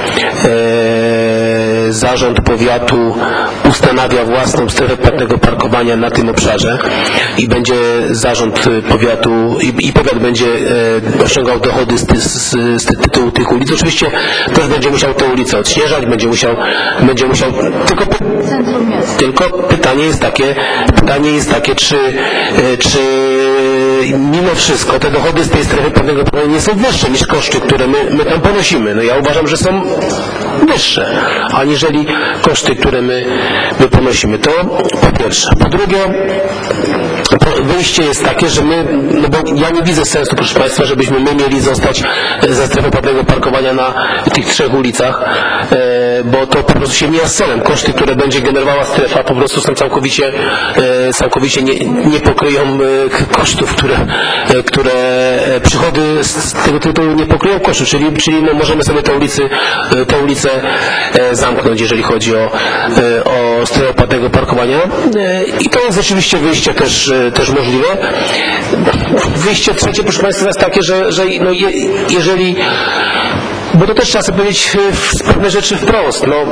zarząd powiatu ustanawia własną strefę płatnego parkowania na tym obszarze i będzie zarząd powiatu i, i powiat będzie e, osiągał dochody z, z, z tytułu tych ulic. Oczywiście też będzie musiał tę ulicę odśnieżać, będzie musiał, będzie musiał tylko, tylko pytanie jest takie, pytanie jest takie, czy, e, czy mimo wszystko te dochody z tej strefy płatnego parkowania nie są wyższe niż koszty, które my, my tam ponosimy. No ja uważam, że są wyższe, aniżeli koszty, które my, my ponosimy. To po pierwsze. Po drugie, wyjście jest takie, że my, no bo ja nie widzę sensu, proszę Państwa, żebyśmy my mieli zostać za strefę płatnego parkowania na tych trzech ulicach, bo to po prostu się mija z celem. Koszty, które będzie generowała strefa, po prostu są całkowicie, całkowicie nie, nie pokryją kosztów, które, które przychody z tego tytułu nie pokryją kosztów, czyli, czyli no możemy sobie tę ulicę, tę ulicę zamknąć, jeżeli chodzi o, o strefę płatnego parkowania. I to jest rzeczywiście wyjście też, też możliwe. Wyjście trzecie, proszę Państwa, jest takie, że, że no je, jeżeli, bo to też trzeba sobie powiedzieć pewne rzeczy wprost, no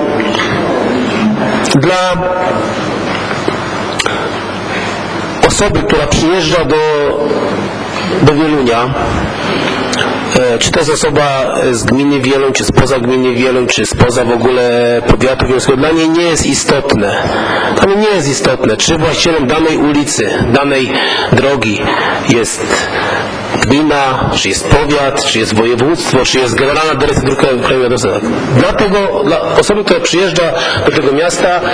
dla osoby, która przyjeżdża do, do Wielunia, czy to jest osoba z gminy Wieluń, czy spoza gminy Wieluń, czy spoza w ogóle powiatu wielowskiego, dla niej nie jest istotne. Dla niej nie jest istotne, czy właścicielem danej ulicy, danej drogi jest gmina, czy jest powiat, czy jest województwo, czy jest Generalna Dyrekcja Dróg Krajowych. Dlatego dla osoby, która przyjeżdża do tego miasta, e,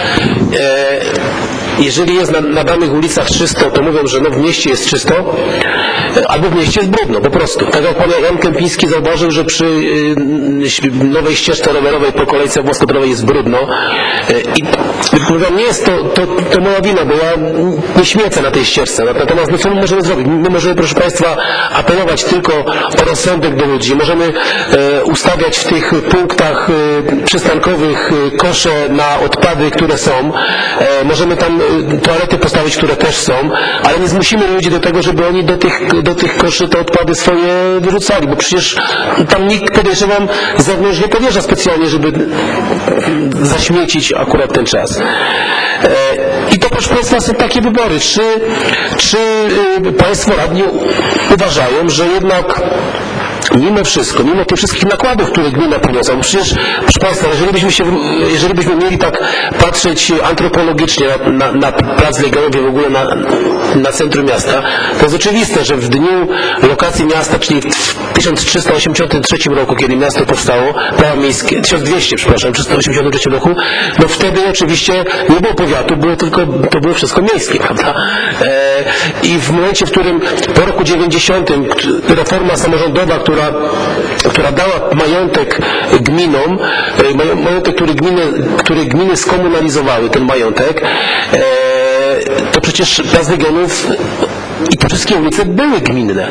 jeżeli jest na, na danych ulicach czysto, to mówią, że no w mieście jest czysto, albo w mieście jest brudno, po prostu. Tak jak pan Jan Kępiński zauważył, że przy y, nowej ścieżce rowerowej po kolejce włoskodrowej jest brudno. Y, I mówią, nie jest to, to, to moja wina, bo ja nie śmiecę na tej ścieżce. Natomiast no, co my możemy zrobić? My możemy, proszę Państwa, apelować tylko o rozsądek do ludzi. Możemy y, ustawiać w tych punktach y, przystankowych y, kosze na odpady, które są. Y, możemy tam y, toalety postawić, które też są, ale nie zmusimy ludzi do tego, żeby oni do tych, do tych koszy te odpady swoje wyrzucali, bo przecież tam nikt, podejrzewam, z zewnątrz nie podjeżdża specjalnie, żeby zaśmiecić akurat ten czas. I to, proszę Państwa, są takie wybory. Czy, czy Państwo radni uważają, że jednak mimo wszystko, mimo tych wszystkich nakładów, które gmina poniosła, bo przecież, proszę Państwa, jeżeli byśmy, się, jeżeli byśmy mieli tak patrzeć antropologicznie na, na, na plac Legionów i w ogóle na, na centrum miasta, to jest oczywiste, że w dniu lokacji miasta, czyli w tysiąc trzysta osiemdziesiątym trzecim roku, kiedy miasto powstało, prawo miejskie, tysiąc dwieście, przepraszam, w tysiąc trzysta osiemdziesiątym trzecim roku, no wtedy oczywiście nie było powiatu, było tylko, to było wszystko miejskie, prawda? E, I w momencie, w którym po roku dziewięćdziesiątym reforma samorządowa, która Która, która dała majątek gminom, majątek, który gminy, który gminy skomunalizowały, ten majątek, to przecież Plac Legionów i te wszystkie ulice były gminne.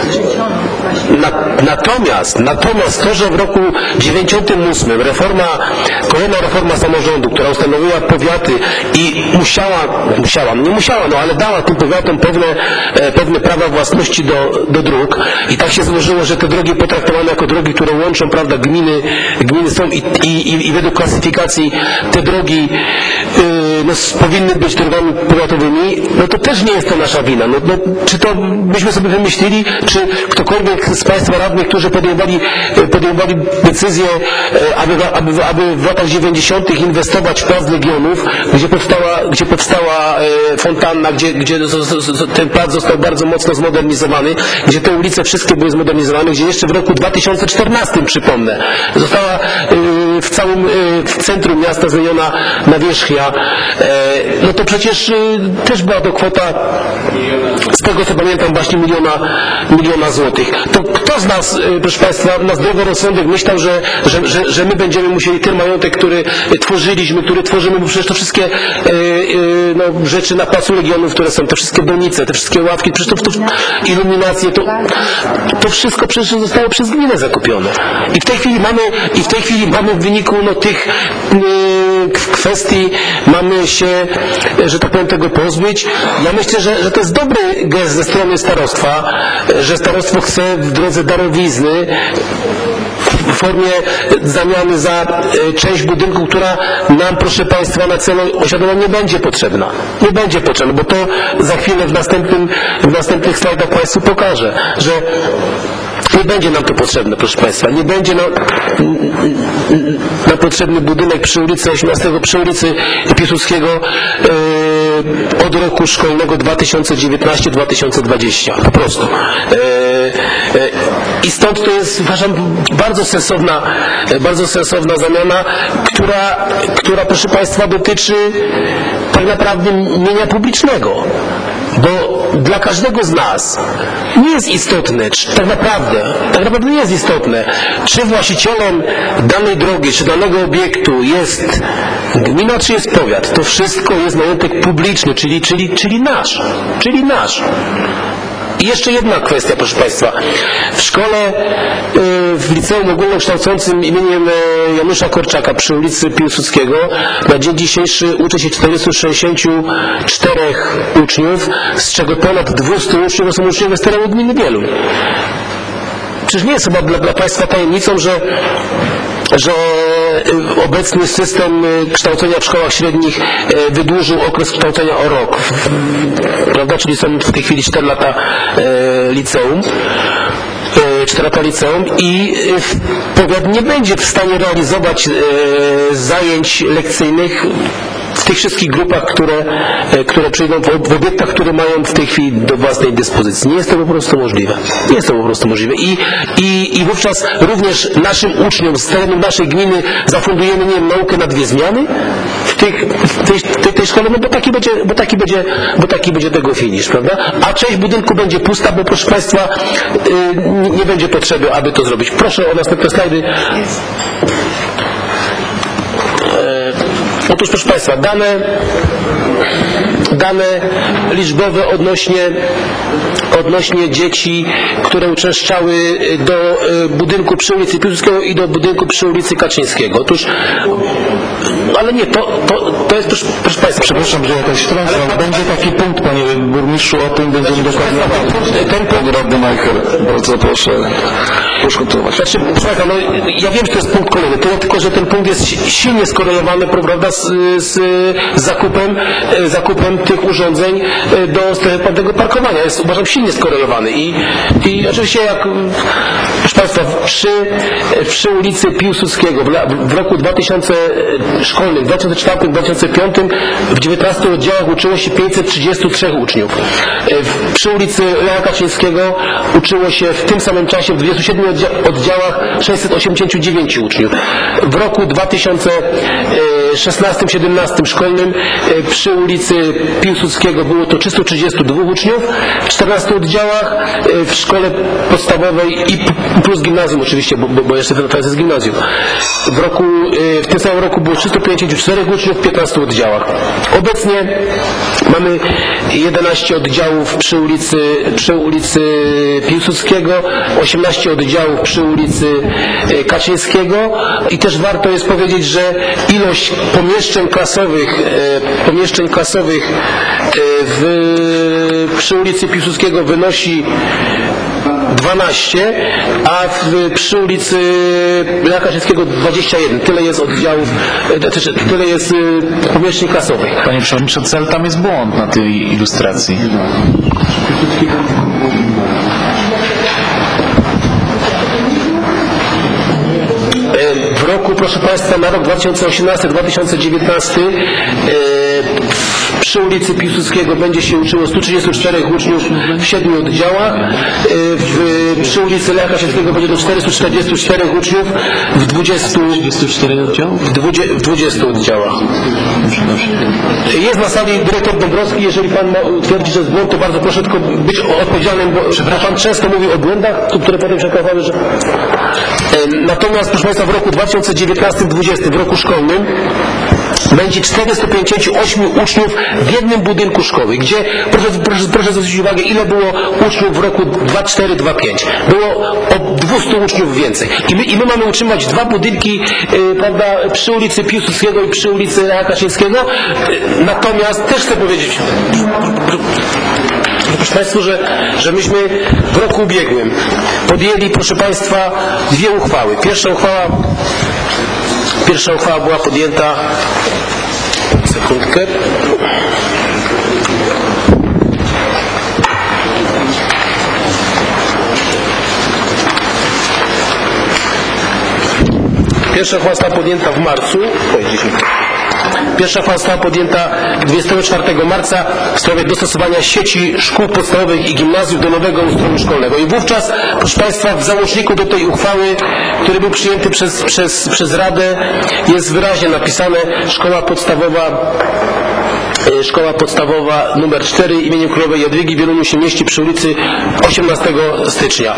Na, natomiast, natomiast to, że w roku dziewięćdziesiątym ósmym reforma, kolejna reforma samorządu, która ustanowiła powiaty i musiała, musiała, nie musiała, no ale dała tym powiatom pewne, pewne prawa własności do, do dróg i tak się złożyło, że te drogi potraktowane jako drogi, które łączą, prawda, gminy, gminy są i, i, i według klasyfikacji te drogi yy, no, powinny być drogami powiatowymi, no to też nie jest to nasza wina. No, no, czy to byśmy sobie wymyślili, czy ktokolwiek z Państwa radnych, którzy podejmowali, podejmowali decyzję, aby, aby, aby w latach dziewięćdziesiątych inwestować w Plac Legionów, gdzie powstała, gdzie powstała fontanna, gdzie, gdzie ten plac został bardzo mocno zmodernizowany, gdzie te ulice wszystkie były zmodernizowane, gdzie jeszcze w roku dwa tysiące czternastym, przypomnę, została w całym w centrum miasta zmieniona nawierzchnia, no to przecież też była to kwota, z tego co pamiętam, właśnie miliona, miliona złotych. to kto z nas, proszę Państwa, na zdrowy rozsądek myślał, że, że, że, że my będziemy musieli ten majątek, który tworzyliśmy, który tworzymy, bo przecież to wszystkie e, e, no, rzeczy na Placu Legionów, które są, te wszystkie bolnice, te wszystkie ławki, przecież to, to iluminacje, to, to wszystko przecież zostało przez gminę zakupione. I w tej chwili mamy, i w tej chwili mamy w wyniku no, tych e, kwestii, mamy się, że tak powiem, tego pozbyć. Ja myślę, że, że to jest dobry gest ze strony starostwa, że starostwo chce w drodze darowizny w formie zamiany za część budynku, która nam, proszę Państwa, na celu osiedlową nie będzie potrzebna. Nie będzie potrzebna, bo to za chwilę w następnym, w następnych slajdach Państwu pokażę, że nie będzie nam to potrzebne, proszę Państwa. Nie będzie nam, nam potrzebny budynek przy ulicy osiemnastego, przy ulicy Piłsudskiego e, od roku szkolnego dwa tysiące dziewiętnasty dwa tysiące dwudziesty. Po prostu. E, e, I stąd to jest, uważam, bardzo sensowna, bardzo sensowna zamiana, która, która, proszę Państwa, dotyczy tak naprawdę mienia publicznego. Bo dla każdego z nas nie jest istotne, czy tak naprawdę, tak naprawdę nie jest istotne, czy właścicielem danej drogi, czy danego obiektu jest gmina, czy jest powiat. To wszystko jest majątek publiczny, czyli, czyli, czyli nasz, czyli nasz. I jeszcze jedna kwestia, proszę Państwa. W szkole, w liceum ogólnokształcącym imieniem Janusza Korczaka przy ulicy Piłsudskiego na dzień dzisiejszy uczy się czterysta sześćdziesiąt cztery uczniów, z czego ponad dwieście uczniów to są uczniowie z terenu gminy Wieluń. Przecież nie jest chyba dla, dla Państwa tajemnicą, że że obecny system kształcenia w szkołach średnich wydłużył okres kształcenia o rok, prawda? Czyli są w tej chwili cztery lata liceum, cztery lata liceum i powiat nie będzie w stanie realizować zajęć lekcyjnych w tych wszystkich grupach, które, które przyjdą w obiektach, które mają w tej chwili do własnej dyspozycji. Nie jest to po prostu możliwe. Nie jest to po prostu możliwe. I, i, i wówczas również naszym uczniom z terenu naszej gminy zafundujemy, nie wiem, naukę na dwie zmiany w, tych, w tej, tej, tej szkole, no bo taki będzie, bo taki będzie, bo taki będzie tego finisz, prawda? A część budynku będzie pusta, bo proszę Państwa, yy, nie będzie potrzeby, aby to zrobić. Proszę o następne slajdy. Otóż, proszę Państwa, dane, dane liczbowe odnośnie, odnośnie dzieci, które uczęszczały do budynku przy ulicy Piłsudskiego i do budynku przy ulicy Kaczyńskiego. Otóż, ale nie, to, to, to jest, proszę, proszę Państwa... Przepraszam, że jakaś wtrącę, ale będzie taki punkt, Panie Burmistrzu, o tym będziemy dokładnie... Ten punkt, Radny Majcher, bardzo proszę, proszę kontynuować. Znaczy, proszę Państwa, no, ja wiem, że to jest punkt kolejny, tyle tylko, że ten punkt jest silnie skorelowany, prawda, z, z zakupem, zakupem tych urządzeń do strefy płatnego parkowania. Jest, uważam, silnie skorelowany. I, i oczywiście jak, proszę Państwa, przy, przy ulicy Piłsudskiego w, w roku dwa tysiące szkolnym, dwa tysiące czwartym dwa tysiące piątym w dziewiętnastu oddziałach uczyło się pięćset trzydzieści trzy uczniów. W, przy ulicy Lecha Kaczyńskiego uczyło się w tym samym czasie w dwudziestu siedmiu oddziałach sześćset osiemdziesiąt dziewięć uczniów. W roku dwa tysiące szesnastym siedemnastym szkolnym przy ulicy Piłsudskiego było to trzysta trzydzieści dwa uczniów w czternastu oddziałach, w szkole podstawowej i plus gimnazjum oczywiście, bo, bo jeszcze ten jest gimnazjum. W, roku, w tym samym roku było trzysta pięćdziesiąt cztery uczniów w piętnastu oddziałach. Obecnie mamy jedenaście oddziałów przy ulicy, przy ulicy Piłsudskiego, osiemnaście oddziałów przy ulicy Kaczyńskiego i też warto jest powiedzieć, że ilość pomieszczeń klasowych, pomieszczeń klasowych w, przy ulicy Piłsudskiego wynosi dwanaście, a w, przy ulicy Lecha Kaczyńskiego dwadzieścia jeden. Tyle jest oddziałów, tyle jest pomieszczeń klasowych. Panie Przewodniczący, ale tam jest błąd na tej ilustracji. W roku, proszę Państwa, na rok dwa tysiące osiemnasty dwa tysiące dziewiętnasty przy ulicy Piłsudskiego będzie się uczyło stu trzydziestu czterech uczniów w siedmiu oddziałach. W, przy ulicy Lecha Kaczyńskiego będzie do czterystu czterdziestu czterech uczniów w dwudziestu oddziałach. W dwudziestu oddziałach. Jest na sali dyrektor Dąbrowski. Jeżeli pan twierdzi, że jest błąd, to bardzo proszę tylko być odpowiedzialnym, bo pan często mówił o błędach, które potem się okazały, że... Natomiast, proszę państwa, w roku dwa tysiące dziewiętnastym dwudziestym, w roku szkolnym, będzie czterystu pięćdziesięciu ośmiu uczniów w jednym budynku szkoły, gdzie, proszę, proszę, proszę zwrócić uwagę, ile było uczniów w roku dwa cztery dwa pięć. Było o dwieście uczniów więcej. I my, i my mamy utrzymać dwa budynki yy, prawda, przy ulicy Piłsudskiego i przy ulicy Lecha Kaczyńskiego. Yy, natomiast też chcę powiedzieć, proszę Państwa, że, że myśmy w roku ubiegłym podjęli, proszę Państwa, dwie uchwały. Pierwsza uchwała Pierwsza uchwała była podjęta, sekundkę, Pierwsza uchwała została podjęta w marcu, Pierwsza uchwała została podjęta dwudziestego czwartego marca w sprawie dostosowania sieci szkół podstawowych i gimnazjów do nowego ustroju szkolnego. I wówczas, proszę Państwa, w załączniku do tej uchwały, który był przyjęty przez, przez, przez Radę, jest wyraźnie napisane: szkoła podstawowa Szkoła podstawowa numer cztery imieniem Królowej Jadwigi w Wieluniu się mieści przy ulicy osiemnastego stycznia.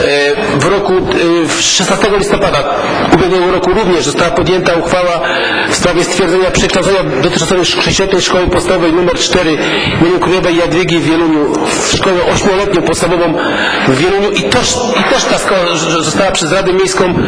W roku szesnastego listopada ubiegłego roku również została podjęta uchwała w sprawie stwierdzenia przekształcenia dotyczącej sześcioletniej szkoły podstawowej numer cztery imieniem Królowej Jadwigi w Wieluniu w szkołę ośmioletnią podstawową w Wieluniu i też, i też ta szkoła została przez Radę Miejską y,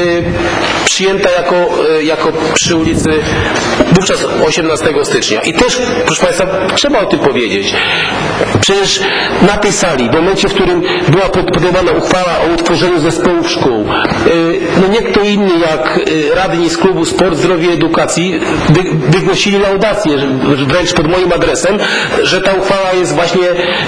przyjęta jako, y, jako przy ulicy wówczas osiemnastego stycznia. I też, proszę Państwa, trzeba o tym powiedzieć. Przecież na tej sali, w momencie, w którym była podejmowana uchwała o utworzeniu zespołów szkół, no nie kto inny jak radni z klubu Sport, Zdrowie i Edukacji wygłosili laudację, wręcz pod moim adresem, że ta uchwała jest właśnie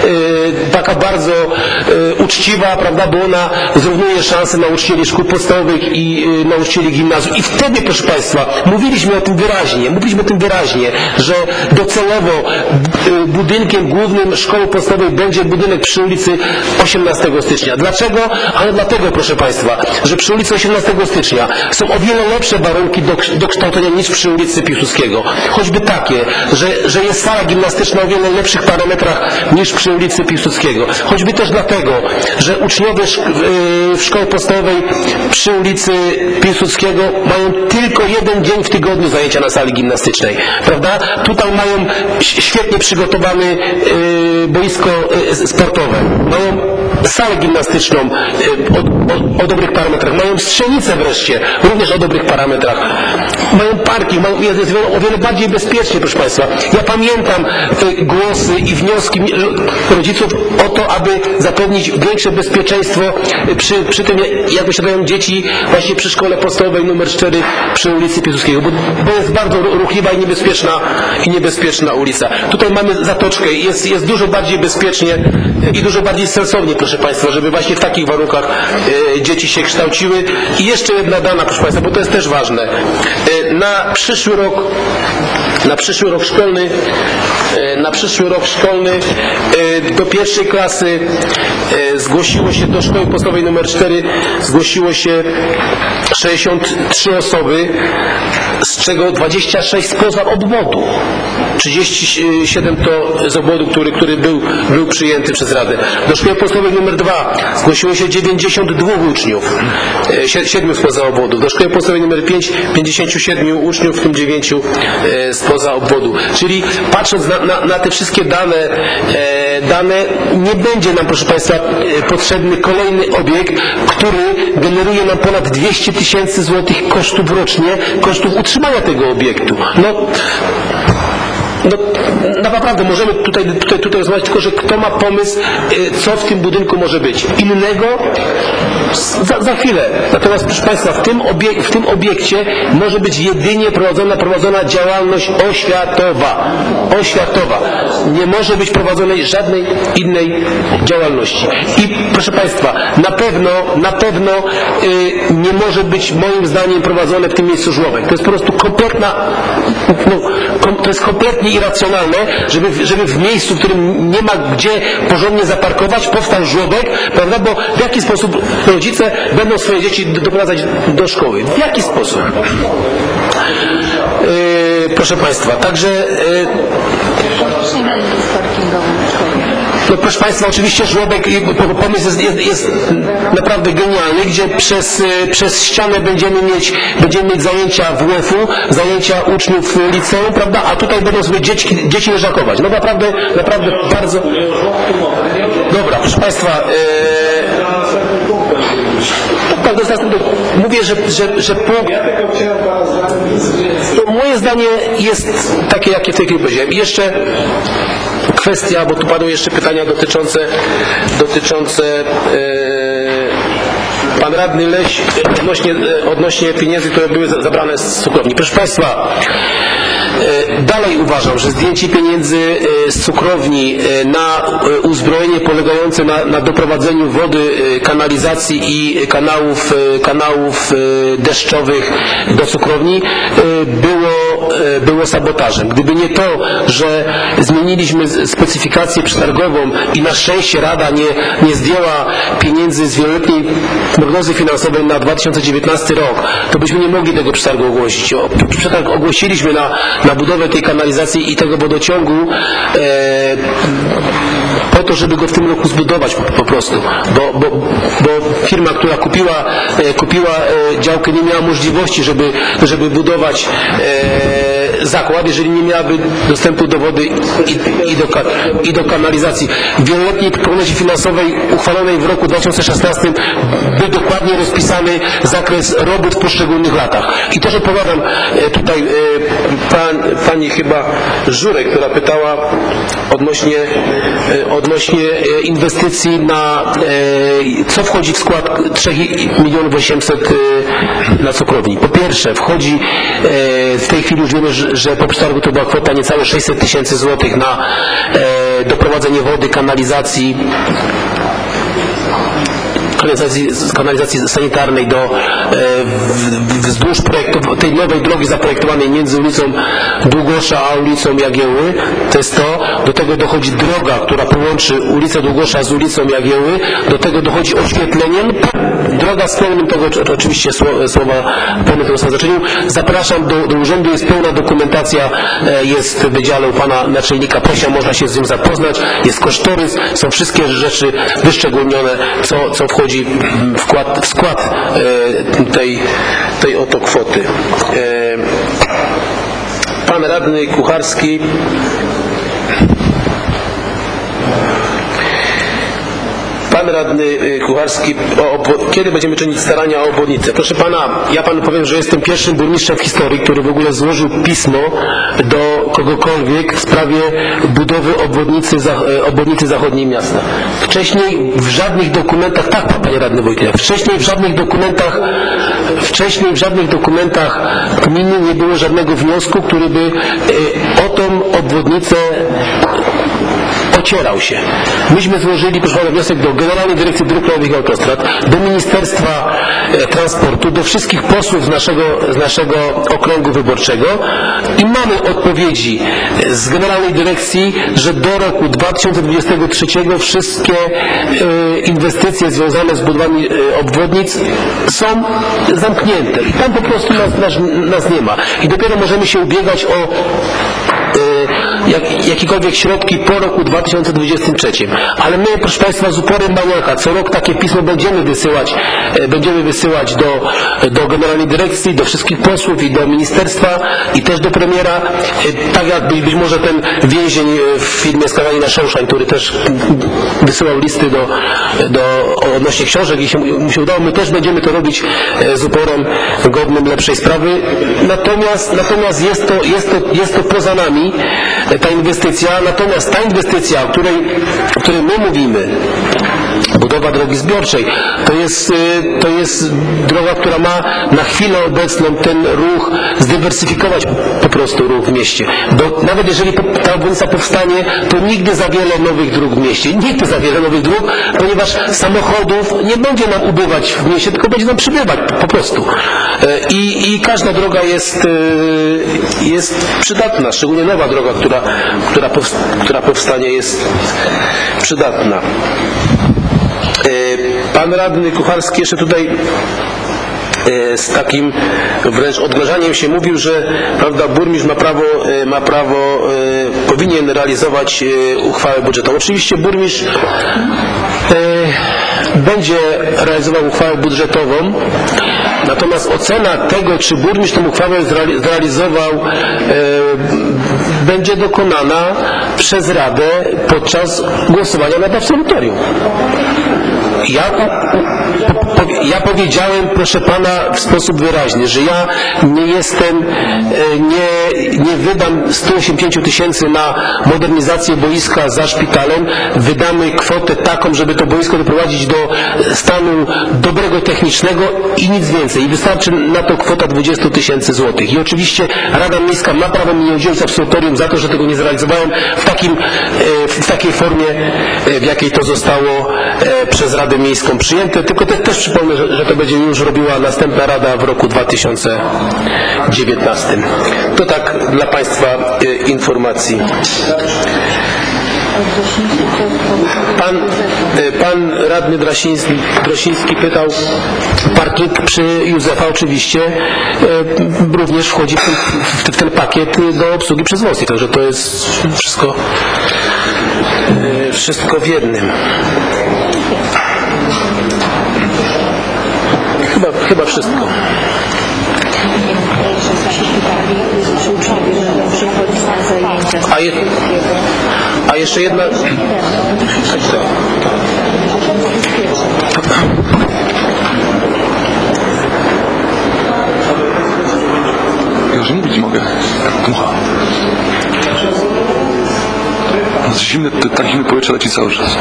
taka bardzo uczciwa, prawda, bo ona zrównuje szanse nauczycieli szkół podstawowych i nauczycieli gimnazjum. I wtedy, proszę Państwa, mówiliśmy o tym wyraźnie, mówiliśmy o tym wyraźnie, że docelowo budynkiem głównym szkoły podstawowej będzie budynek przy ulicy osiemnastego stycznia. Dlaczego? Ale dlatego, proszę Państwa, że przy ulicy osiemnastego stycznia są o wiele lepsze warunki do, do kształcenia niż przy ulicy Piłsudskiego. Choćby takie, że, że jest sala gimnastyczna o wiele lepszych parametrach niż przy ulicy Piłsudskiego. Choćby też dlatego, że uczniowie w szkole podstawowej przy ulicy Piłsudskiego mają tylko jeden dzień w tygodniu zajęcia na sali gimnastycznej. Prawda? Tutaj mają świetnie przygotowane yy, boisko yy, sportowe. Mają salę gimnastyczną yy, o, o, o dobrych parametrach. Mają strzelnicę wreszcie, również o dobrych parametrach. Mają parking, mają, jest, jest o wiele bardziej bezpiecznie, proszę Państwa. Ja pamiętam yy, głosy i wnioski rodziców o to, aby zapewnić większe bezpieczeństwo przy, przy tym, jak wysiadają dzieci właśnie przy szkole podstawowej numer cztery przy ulicy Piłsudskiego, bo, bo jest bardzo ruchliwa i niebezpieczna i niebezpieczna ulica. Tutaj mamy zatoczkę, jest, jest dużo bardziej bezpiecznie i dużo bardziej sensownie, proszę Państwa, żeby właśnie w takich warunkach e, dzieci się kształciły. I jeszcze jedna dana, proszę Państwa, bo to jest też ważne. E, na przyszły rok, na przyszły rok szkolny, e, na przyszły rok szkolny e, do pierwszej klasy e, zgłosiło się do szkoły podstawowej numer cztery, zgłosiło się sześćdziesiąt trzy osoby, z czego dwadzieścia sześć spoza obwodu. trzydzieści siedem to z obwodu, który, który był, był przyjęty przez Radę. Do szkoły podstawowej numer dwa zgłosiło się dziewięćdziesiąt dwóch uczniów, siedmiu spoza obwodu. Do szkoły podstawowej numer pięć pięćdziesięciu siedmiu uczniów, w tym dziewięciu spoza obwodu. Czyli patrząc na, na, na te wszystkie dane, dane, nie będzie nam, proszę Państwa, potrzebny kolejny obiekt, który generuje nam ponad dwieście tysięcy złotych kosztów rocznie, kosztów utrzymania tego obiektu. No, no, no naprawdę możemy tutaj, tutaj, tutaj rozmawiać, tylko że kto ma pomysł, co w tym budynku może być. Innego za, za chwilę. Natomiast, proszę Państwa, w tym, obiek, w tym obiekcie może być jedynie prowadzona, prowadzona działalność oświatowa. Oświatowa. Nie może być prowadzonej żadnej innej działalności. I proszę Państwa, na pewno, na pewno y, nie może być moim zdaniem prowadzone w tym miejscu żłobek. To jest po prostu kompletna, no, kom, to jest kompletnie zupełnie irracjonalne, żeby, żeby w miejscu, w którym nie ma gdzie porządnie zaparkować, powstał żłobek, prawda? Bo w jaki sposób rodzice będą swoje dzieci doprowadzać do szkoły? W jaki sposób? Yy, proszę Państwa, także yy, no, proszę Państwa, oczywiście żłobek, pomysł jest, jest, jest naprawdę genialny, gdzie przez, przez ścianę będziemy mieć, będziemy mieć zajęcia W F u, zajęcia uczniów liceum, prawda, a tutaj będą sobie dzieci, dzieci leżakować. No naprawdę, naprawdę bardzo... Dobra, proszę Państwa, yy... tak, tak, mówię, że, że, że punkt... To moje zdanie jest takie, jakie w tej chwili powiedziałem. I jeszcze kwestia, bo tu padły jeszcze pytania dotyczące dotyczące yy, pan radny Leś odnośnie, odnośnie pieniędzy, które były zabrane z cukrowni. Proszę Państwa, dalej uważam, że zdjęcie pieniędzy z cukrowni na uzbrojenie polegające na, na doprowadzeniu wody, kanalizacji i kanałów, kanałów deszczowych do cukrowni było, było sabotażem. Gdyby nie to, że zmieniliśmy specyfikację przetargową i na szczęście Rada nie, nie zdjęła pieniędzy z wieloletniej prognozy finansowej na dwa tysiące dziewiętnasty rok, to byśmy nie mogli tego przetargu ogłosić. Przetarg ogłosiliśmy na, na budowę tej kanalizacji i tego wodociągu e, po to, żeby go w tym roku zbudować po, po prostu, bo, bo, bo firma, która kupiła, e, kupiła e, działkę, nie miała możliwości, żeby, żeby budować e, zakład, jeżeli nie miałaby dostępu do wody i, i, do, i do kanalizacji. W wieloletniej prognozie finansowej uchwalonej w roku dwa tysiące szesnastym był dokładnie rozpisany zakres robót w poszczególnych latach. I też odpowiadam e, tutaj e, pan, pani chyba Żurek, która pytała odnośnie, e, odnośnie inwestycji na e, co wchodzi w skład trzy miliony osiemset na cukrowni. Po pierwsze wchodzi e, w tej chwili już wiemy, że, że po przetargu to była kwota niecałe sześćset tysięcy złotych na e, doprowadzenie wody, kanalizacji kanalizacji, kanalizacji sanitarnej do e, wzdłuż projektu, tej nowej drogi zaprojektowanej między ulicą Długosza a ulicą Jagiełły. To jest to. Do tego dochodzi droga, która połączy ulicę Długosza z ulicą Jagiełły. Do tego dochodzi oświetleniem. Droga z pełnym tego, to oczywiście słowa pełnym tego znaczeniu. Zapraszam do, do urzędu, jest pełna dokumentacja, e, jest w wydziale u pana naczelnika Prosia, można się z nim zapoznać. Jest kosztorys, są wszystkie rzeczy wyszczególnione, co, co wchodzi w skład, w skład e, tej, tej oto kwoty. E, pan radny Kucharski Pan radny Kucharski, o, kiedy będziemy czynić starania o obwodnicę? Proszę pana, ja panu powiem, że jestem pierwszym burmistrzem w historii, który w ogóle złożył pismo do kogokolwiek w sprawie budowy obwodnicy, obwodnicy zachodniej miasta. Wcześniej w żadnych dokumentach, tak panie radny Wojtyła, wcześniej w żadnych dokumentach, wcześniej w żadnych dokumentach gminy nie było żadnego wniosku, który by o tą obwodnicę ocierał się. Myśmy złożyli, proszę pana, wniosek do Generalnej Dyrekcji Dróg Krajowych i Autostrad, do Ministerstwa e, Transportu, do wszystkich posłów z naszego, z naszego okręgu wyborczego i mamy odpowiedzi z Generalnej Dyrekcji, że do roku dwa tysiące dwudziestego trzeciego wszystkie e, inwestycje związane z budowami e, obwodnic są zamknięte i tam po prostu nas, nas, nas nie ma. I dopiero możemy się ubiegać o Jak, jakiekolwiek środki po roku dwa tysiące dwudziestym trzecim. Ale my, proszę Państwa, z uporem maniaka co rok takie pismo będziemy wysyłać, będziemy wysyłać do, do Generalnej Dyrekcji, do wszystkich posłów i do Ministerstwa i też do premiera, tak jak być, być może ten więzień w filmie Skazani na Szołszań, który też wysyłał listy do, do odnośnie książek i się, mu się udało, my też będziemy to robić z uporem godnym lepszej sprawy. Natomiast, natomiast jest to, jest to, jest to poza nami ta inwestycja, natomiast ta inwestycja, o której, o której my mówimy, budowa drogi zbiorczej. To jest, to jest droga, która ma na chwilę obecną ten ruch zdywersyfikować po prostu ruch w mieście. Bo nawet jeżeli ta obwodnica powstanie, to nigdy za wiele nowych dróg w mieście, nigdy za wiele nowych dróg, ponieważ samochodów nie będzie nam ubywać w mieście, tylko będzie nam przybywać po prostu. I, i każda droga jest, jest przydatna, szczególnie nowa droga, która, która, powst która powstanie, jest przydatna. Pan radny Kucharski jeszcze tutaj z takim wręcz odgrażaniem się mówił, że prawda, burmistrz ma prawo, ma prawo, powinien realizować uchwałę budżetową. Oczywiście burmistrz będzie realizował uchwałę budżetową, natomiast ocena tego, czy burmistrz tę uchwałę zrealizował, będzie dokonana przez Radę podczas głosowania nad absolutorium. Ja, ja powiedziałem, proszę pana, w sposób wyraźny, że ja nie jestem, nie, nie wydam stu osiemdziesięciu tysięcy na modernizację boiska za szpitalem, wydamy kwotę taką, żeby to boisko doprowadzić do stanu dobrego technicznego i nic więcej. I wystarczy na to kwota dwadzieścia tysięcy złotych. I oczywiście Rada Miejska ma prawo mi nie udzielić absolutorium za to, że tego nie zrealizowałem w, takim, w takiej formie, w jakiej to zostało przez Radę Miejską przyjęte, tylko te, też przypomnę, że, że to będzie już robiła następna Rada w roku dwa tysiące dziewiętnastym. To tak dla Państwa e, informacji. Pan, e, pan radny Drasiński, Drosiński pytał, parking przy Józefa oczywiście e, również wchodzi w ten, w ten pakiet do obsługi przez WOSI, także to jest wszystko, e, wszystko w jednym. Chyba, chyba wszystko. A, je, a jeszcze jedna... Ja już mówić nie mogę. Dmucha. Zimne, tak zimne powietrze leci cały czas.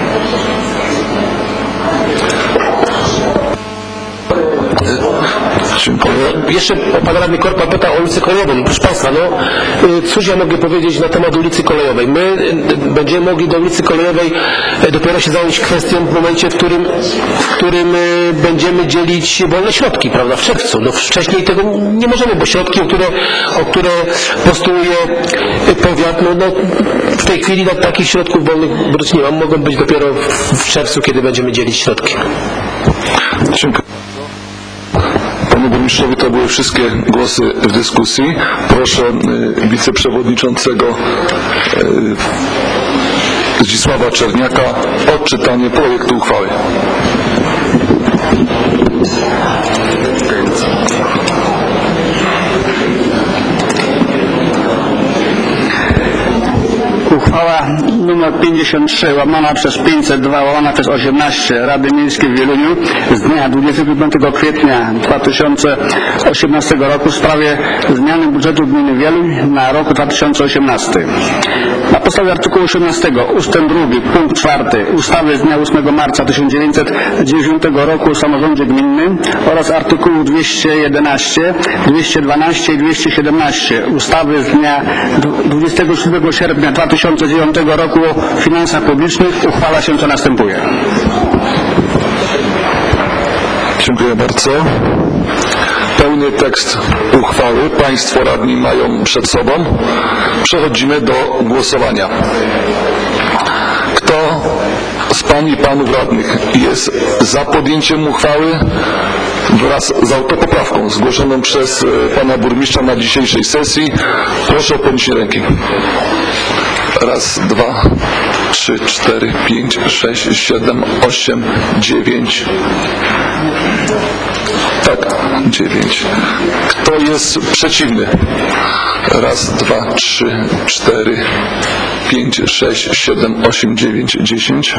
Jeszcze pan radny Korpa pytał o ulicę kolejową. Proszę Państwa, no cóż ja mogę powiedzieć na temat ulicy kolejowej. My będziemy mogli do ulicy kolejowej dopiero się zająć kwestią w momencie, w którym, w którym będziemy dzielić wolne środki, prawda, w czerwcu. No wcześniej tego nie możemy, bo środki, o które, o które postuluje powiat, no, no w tej chwili takich środków wolnych wróć nie mam, mogą być dopiero w, w czerwcu, kiedy będziemy dzielić środki. Dziękuję. Panie burmistrzowi, to były wszystkie głosy w dyskusji. Proszę y, wiceprzewodniczącego y, Zdzisława Czerniaka o odczytanie projektu uchwały. Uchwała nr pięćdziesiąt trzy łamana przez pięćset dwa łamana przez osiemnaście Rady Miejskiej w Wieluniu z dnia dwudziestego piątego kwietnia dwa tysiące osiemnastego roku w sprawie zmiany budżetu gminy Wieluń na rok dwa tysiące osiemnasty. Na podstawie artykułu osiemnastego ustęp drugi punkt czwarty ustawy z dnia ósmego marca tysiąc dziewięćset dziewięćdziesiątego roku o samorządzie gminnym oraz artykułu dwieście jedenaście, dwieście dwanaście i dwieście siedemnaście ustawy z dnia dwudziestego siódmego sierpnia dwa tysiące dziewiątego roku o finansach publicznych uchwala się co następuje. Dziękuję bardzo. Pełny tekst uchwały Państwo radni mają przed sobą. Przechodzimy do głosowania. Kto z Pań i Panów radnych jest za podjęciem uchwały wraz z autopoprawką zgłoszoną przez Pana burmistrza na dzisiejszej sesji? Proszę o podniesienie ręki. Raz, dwa, trzy, cztery, pięć, sześć, siedem, osiem, dziewięć. Tak, dziewięć. Kto jest przeciwny? Raz, dwa, trzy, cztery, pięć, sześć, siedem, osiem, dziewięć, dziesięć.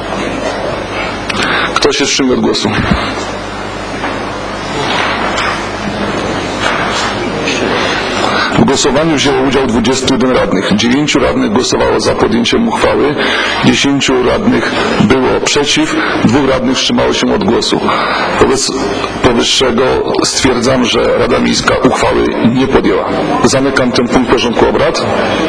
Kto się wstrzymał od głosu? W głosowaniu wzięło udział dwudziestu jeden radnych. dziewięciu radnych głosowało za podjęciem uchwały, dziesięciu radnych było przeciw, dwóch radnych wstrzymało się od głosu. Wobec powyższego stwierdzam, że Rada Miejska uchwały nie podjęła. Zamykam ten punkt porządku obrad.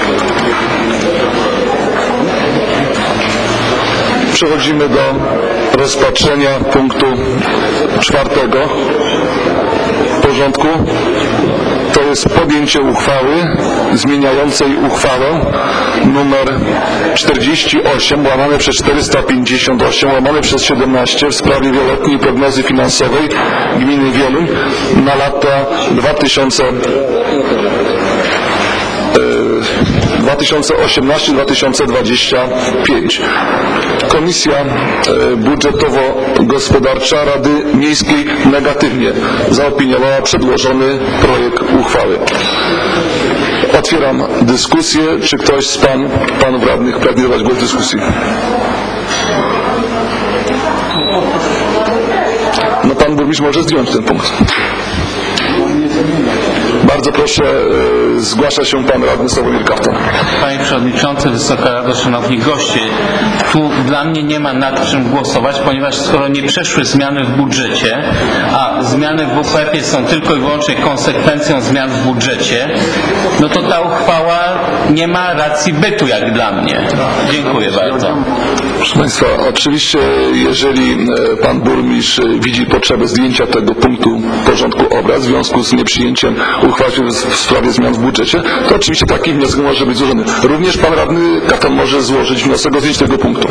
Przechodzimy do rozpatrzenia punktu czwartego porządku. To jest podjęcie uchwały zmieniającej uchwałę numer czterdzieści osiem łamane przez czterysta pięćdziesiąt osiem łamane przez siedemnaście w sprawie wieloletniej prognozy finansowej gminy Wieluń na lata dwa tysiące dwa tysiące osiemnasty do dwa tysiące dwudziestego piątego. Komisja Budżetowo-Gospodarcza Rady Miejskiej negatywnie zaopiniowała przedłożony projekt uchwały. Otwieram dyskusję. Czy ktoś z pań, panów radnych pragnie zabrać głos w dyskusji? No pan burmistrz może zdjąć ten punkt. Bardzo proszę, e, zgłasza się pan radny Sławomir Kaftan. Panie Przewodniczący, Wysoka Rado, Szanowni Goście, tu dla mnie nie ma nad czym głosować, ponieważ skoro nie przeszły zmiany w budżecie, a zmiany w W P F ie są tylko i wyłącznie konsekwencją zmian w budżecie, no to ta uchwała nie ma racji bytu jak dla mnie. Dziękuję bardzo. Proszę Państwa, oczywiście jeżeli pan burmistrz widzi potrzebę zdjęcia tego punktu porządku obrad w związku z nieprzyjęciem uchwały w sprawie zmian w budżecie, to oczywiście taki wniosek może być złożony. Również pan radny Kaftan może złożyć wniosek o zdjęcie tego punktu.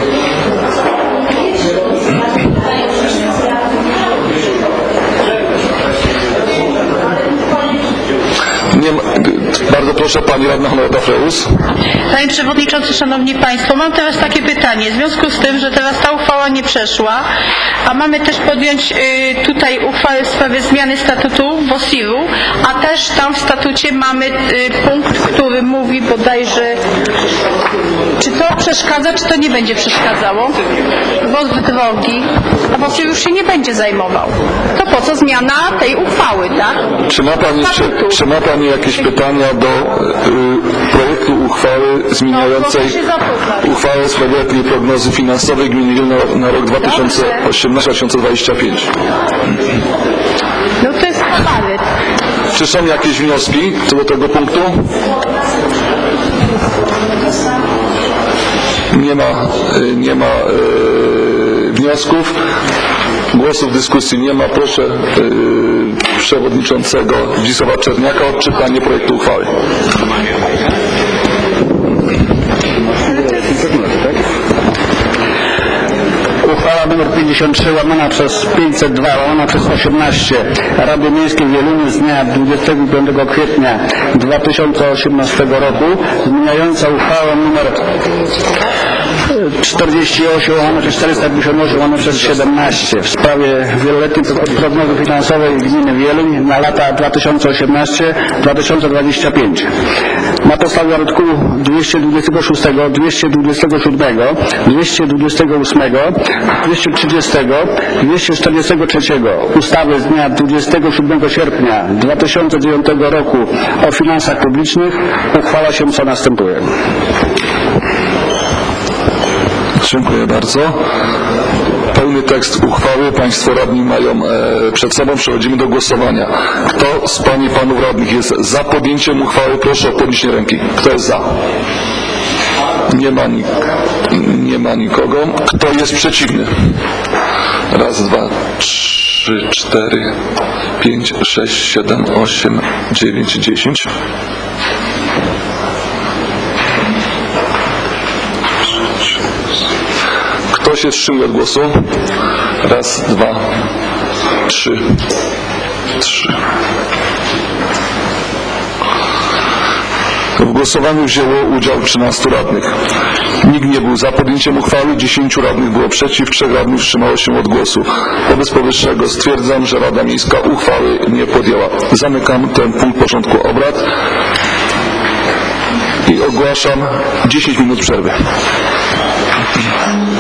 Nie ma, bardzo proszę pani radna Honorata Freus. Panie Przewodniczący, Szanowni Państwo, mam teraz takie pytanie. W związku z tym, że teraz ta uchwała nie przeszła, a mamy też podjąć y, tutaj uchwałę w sprawie zmiany statutu W O S I R-u, a też tam w statucie mamy y, punkt, który mówi bodajże, czy to przeszkadza, czy to nie będzie przeszkadzało? Woz drogi, a W O S I R już się nie będzie zajmował. To po co zmiana tej uchwały, tak? Czy ma pani, czy, czy ma pani jakieś pytania do y, projektu uchwały zmieniającej uchwałę w sprawie letniej prognozy finansowej gminy Wieluń na, na rok dwa tysiące osiemnasty do dwa tysiące dwudziestego piątego? No to jest uchwały. Czy są jakieś wnioski co do tego punktu? Nie ma, y, nie ma y, wniosków. Głosów w dyskusji nie ma. Proszę yy, przewodniczącego Zdzisława Czerniaka o odczytanie projektu uchwały. Uchwała nr pięćdziesiąt trzy łamana przez pięćset dwa łamana przez osiemnaście Rady Miejskiej w Wieluniu z dnia dwudziestego piątego kwietnia dwa tysiące osiemnastego roku zmieniająca uchwałę nr czterdzieści osiem łamane przez czterysta pięćdziesiąt osiem łamane przez siedemnaście w sprawie wieloletniej prognozy finansowej gminy Wieluń na lata dwa tysiące osiemnasty do dwa tysiące dwudziestego piątego. Na podstawie artykułu dwieście dwudziestego szóstego, dwieście dwudziestego siódmego, dwieście dwudziestego ósmego, dwieście trzydziestego, dwieście czterdziestego trzeciego ustawy z dnia dwudziestego siódmego sierpnia dwa tysiące dziewiątego roku o finansach publicznych uchwala się co następuje. Dziękuję bardzo. Pełny tekst uchwały Państwo radni mają e, przed sobą. Przechodzimy do głosowania. Kto z Pań i Panów radnych jest za podjęciem uchwały? Proszę o podniesienie ręki. Kto jest za? Nie ma, nik nie ma nikogo. Kto jest przeciwny? Raz, dwa, trzy, cztery, pięć, sześć, siedem, osiem, dziewięć, dziesięć. Kto się wstrzymuje od głosu? Raz, dwa, trzy, trzy. W głosowaniu wzięło udział trzynastu radnych. Nikt nie był za podjęciem uchwały, dziesięciu radnych było przeciw, trzech radnych wstrzymało się od głosu. Wobec powyższego stwierdzam, że Rada Miejska uchwały nie podjęła. Zamykam ten punkt porządku obrad i ogłaszam dziesięć minut przerwy.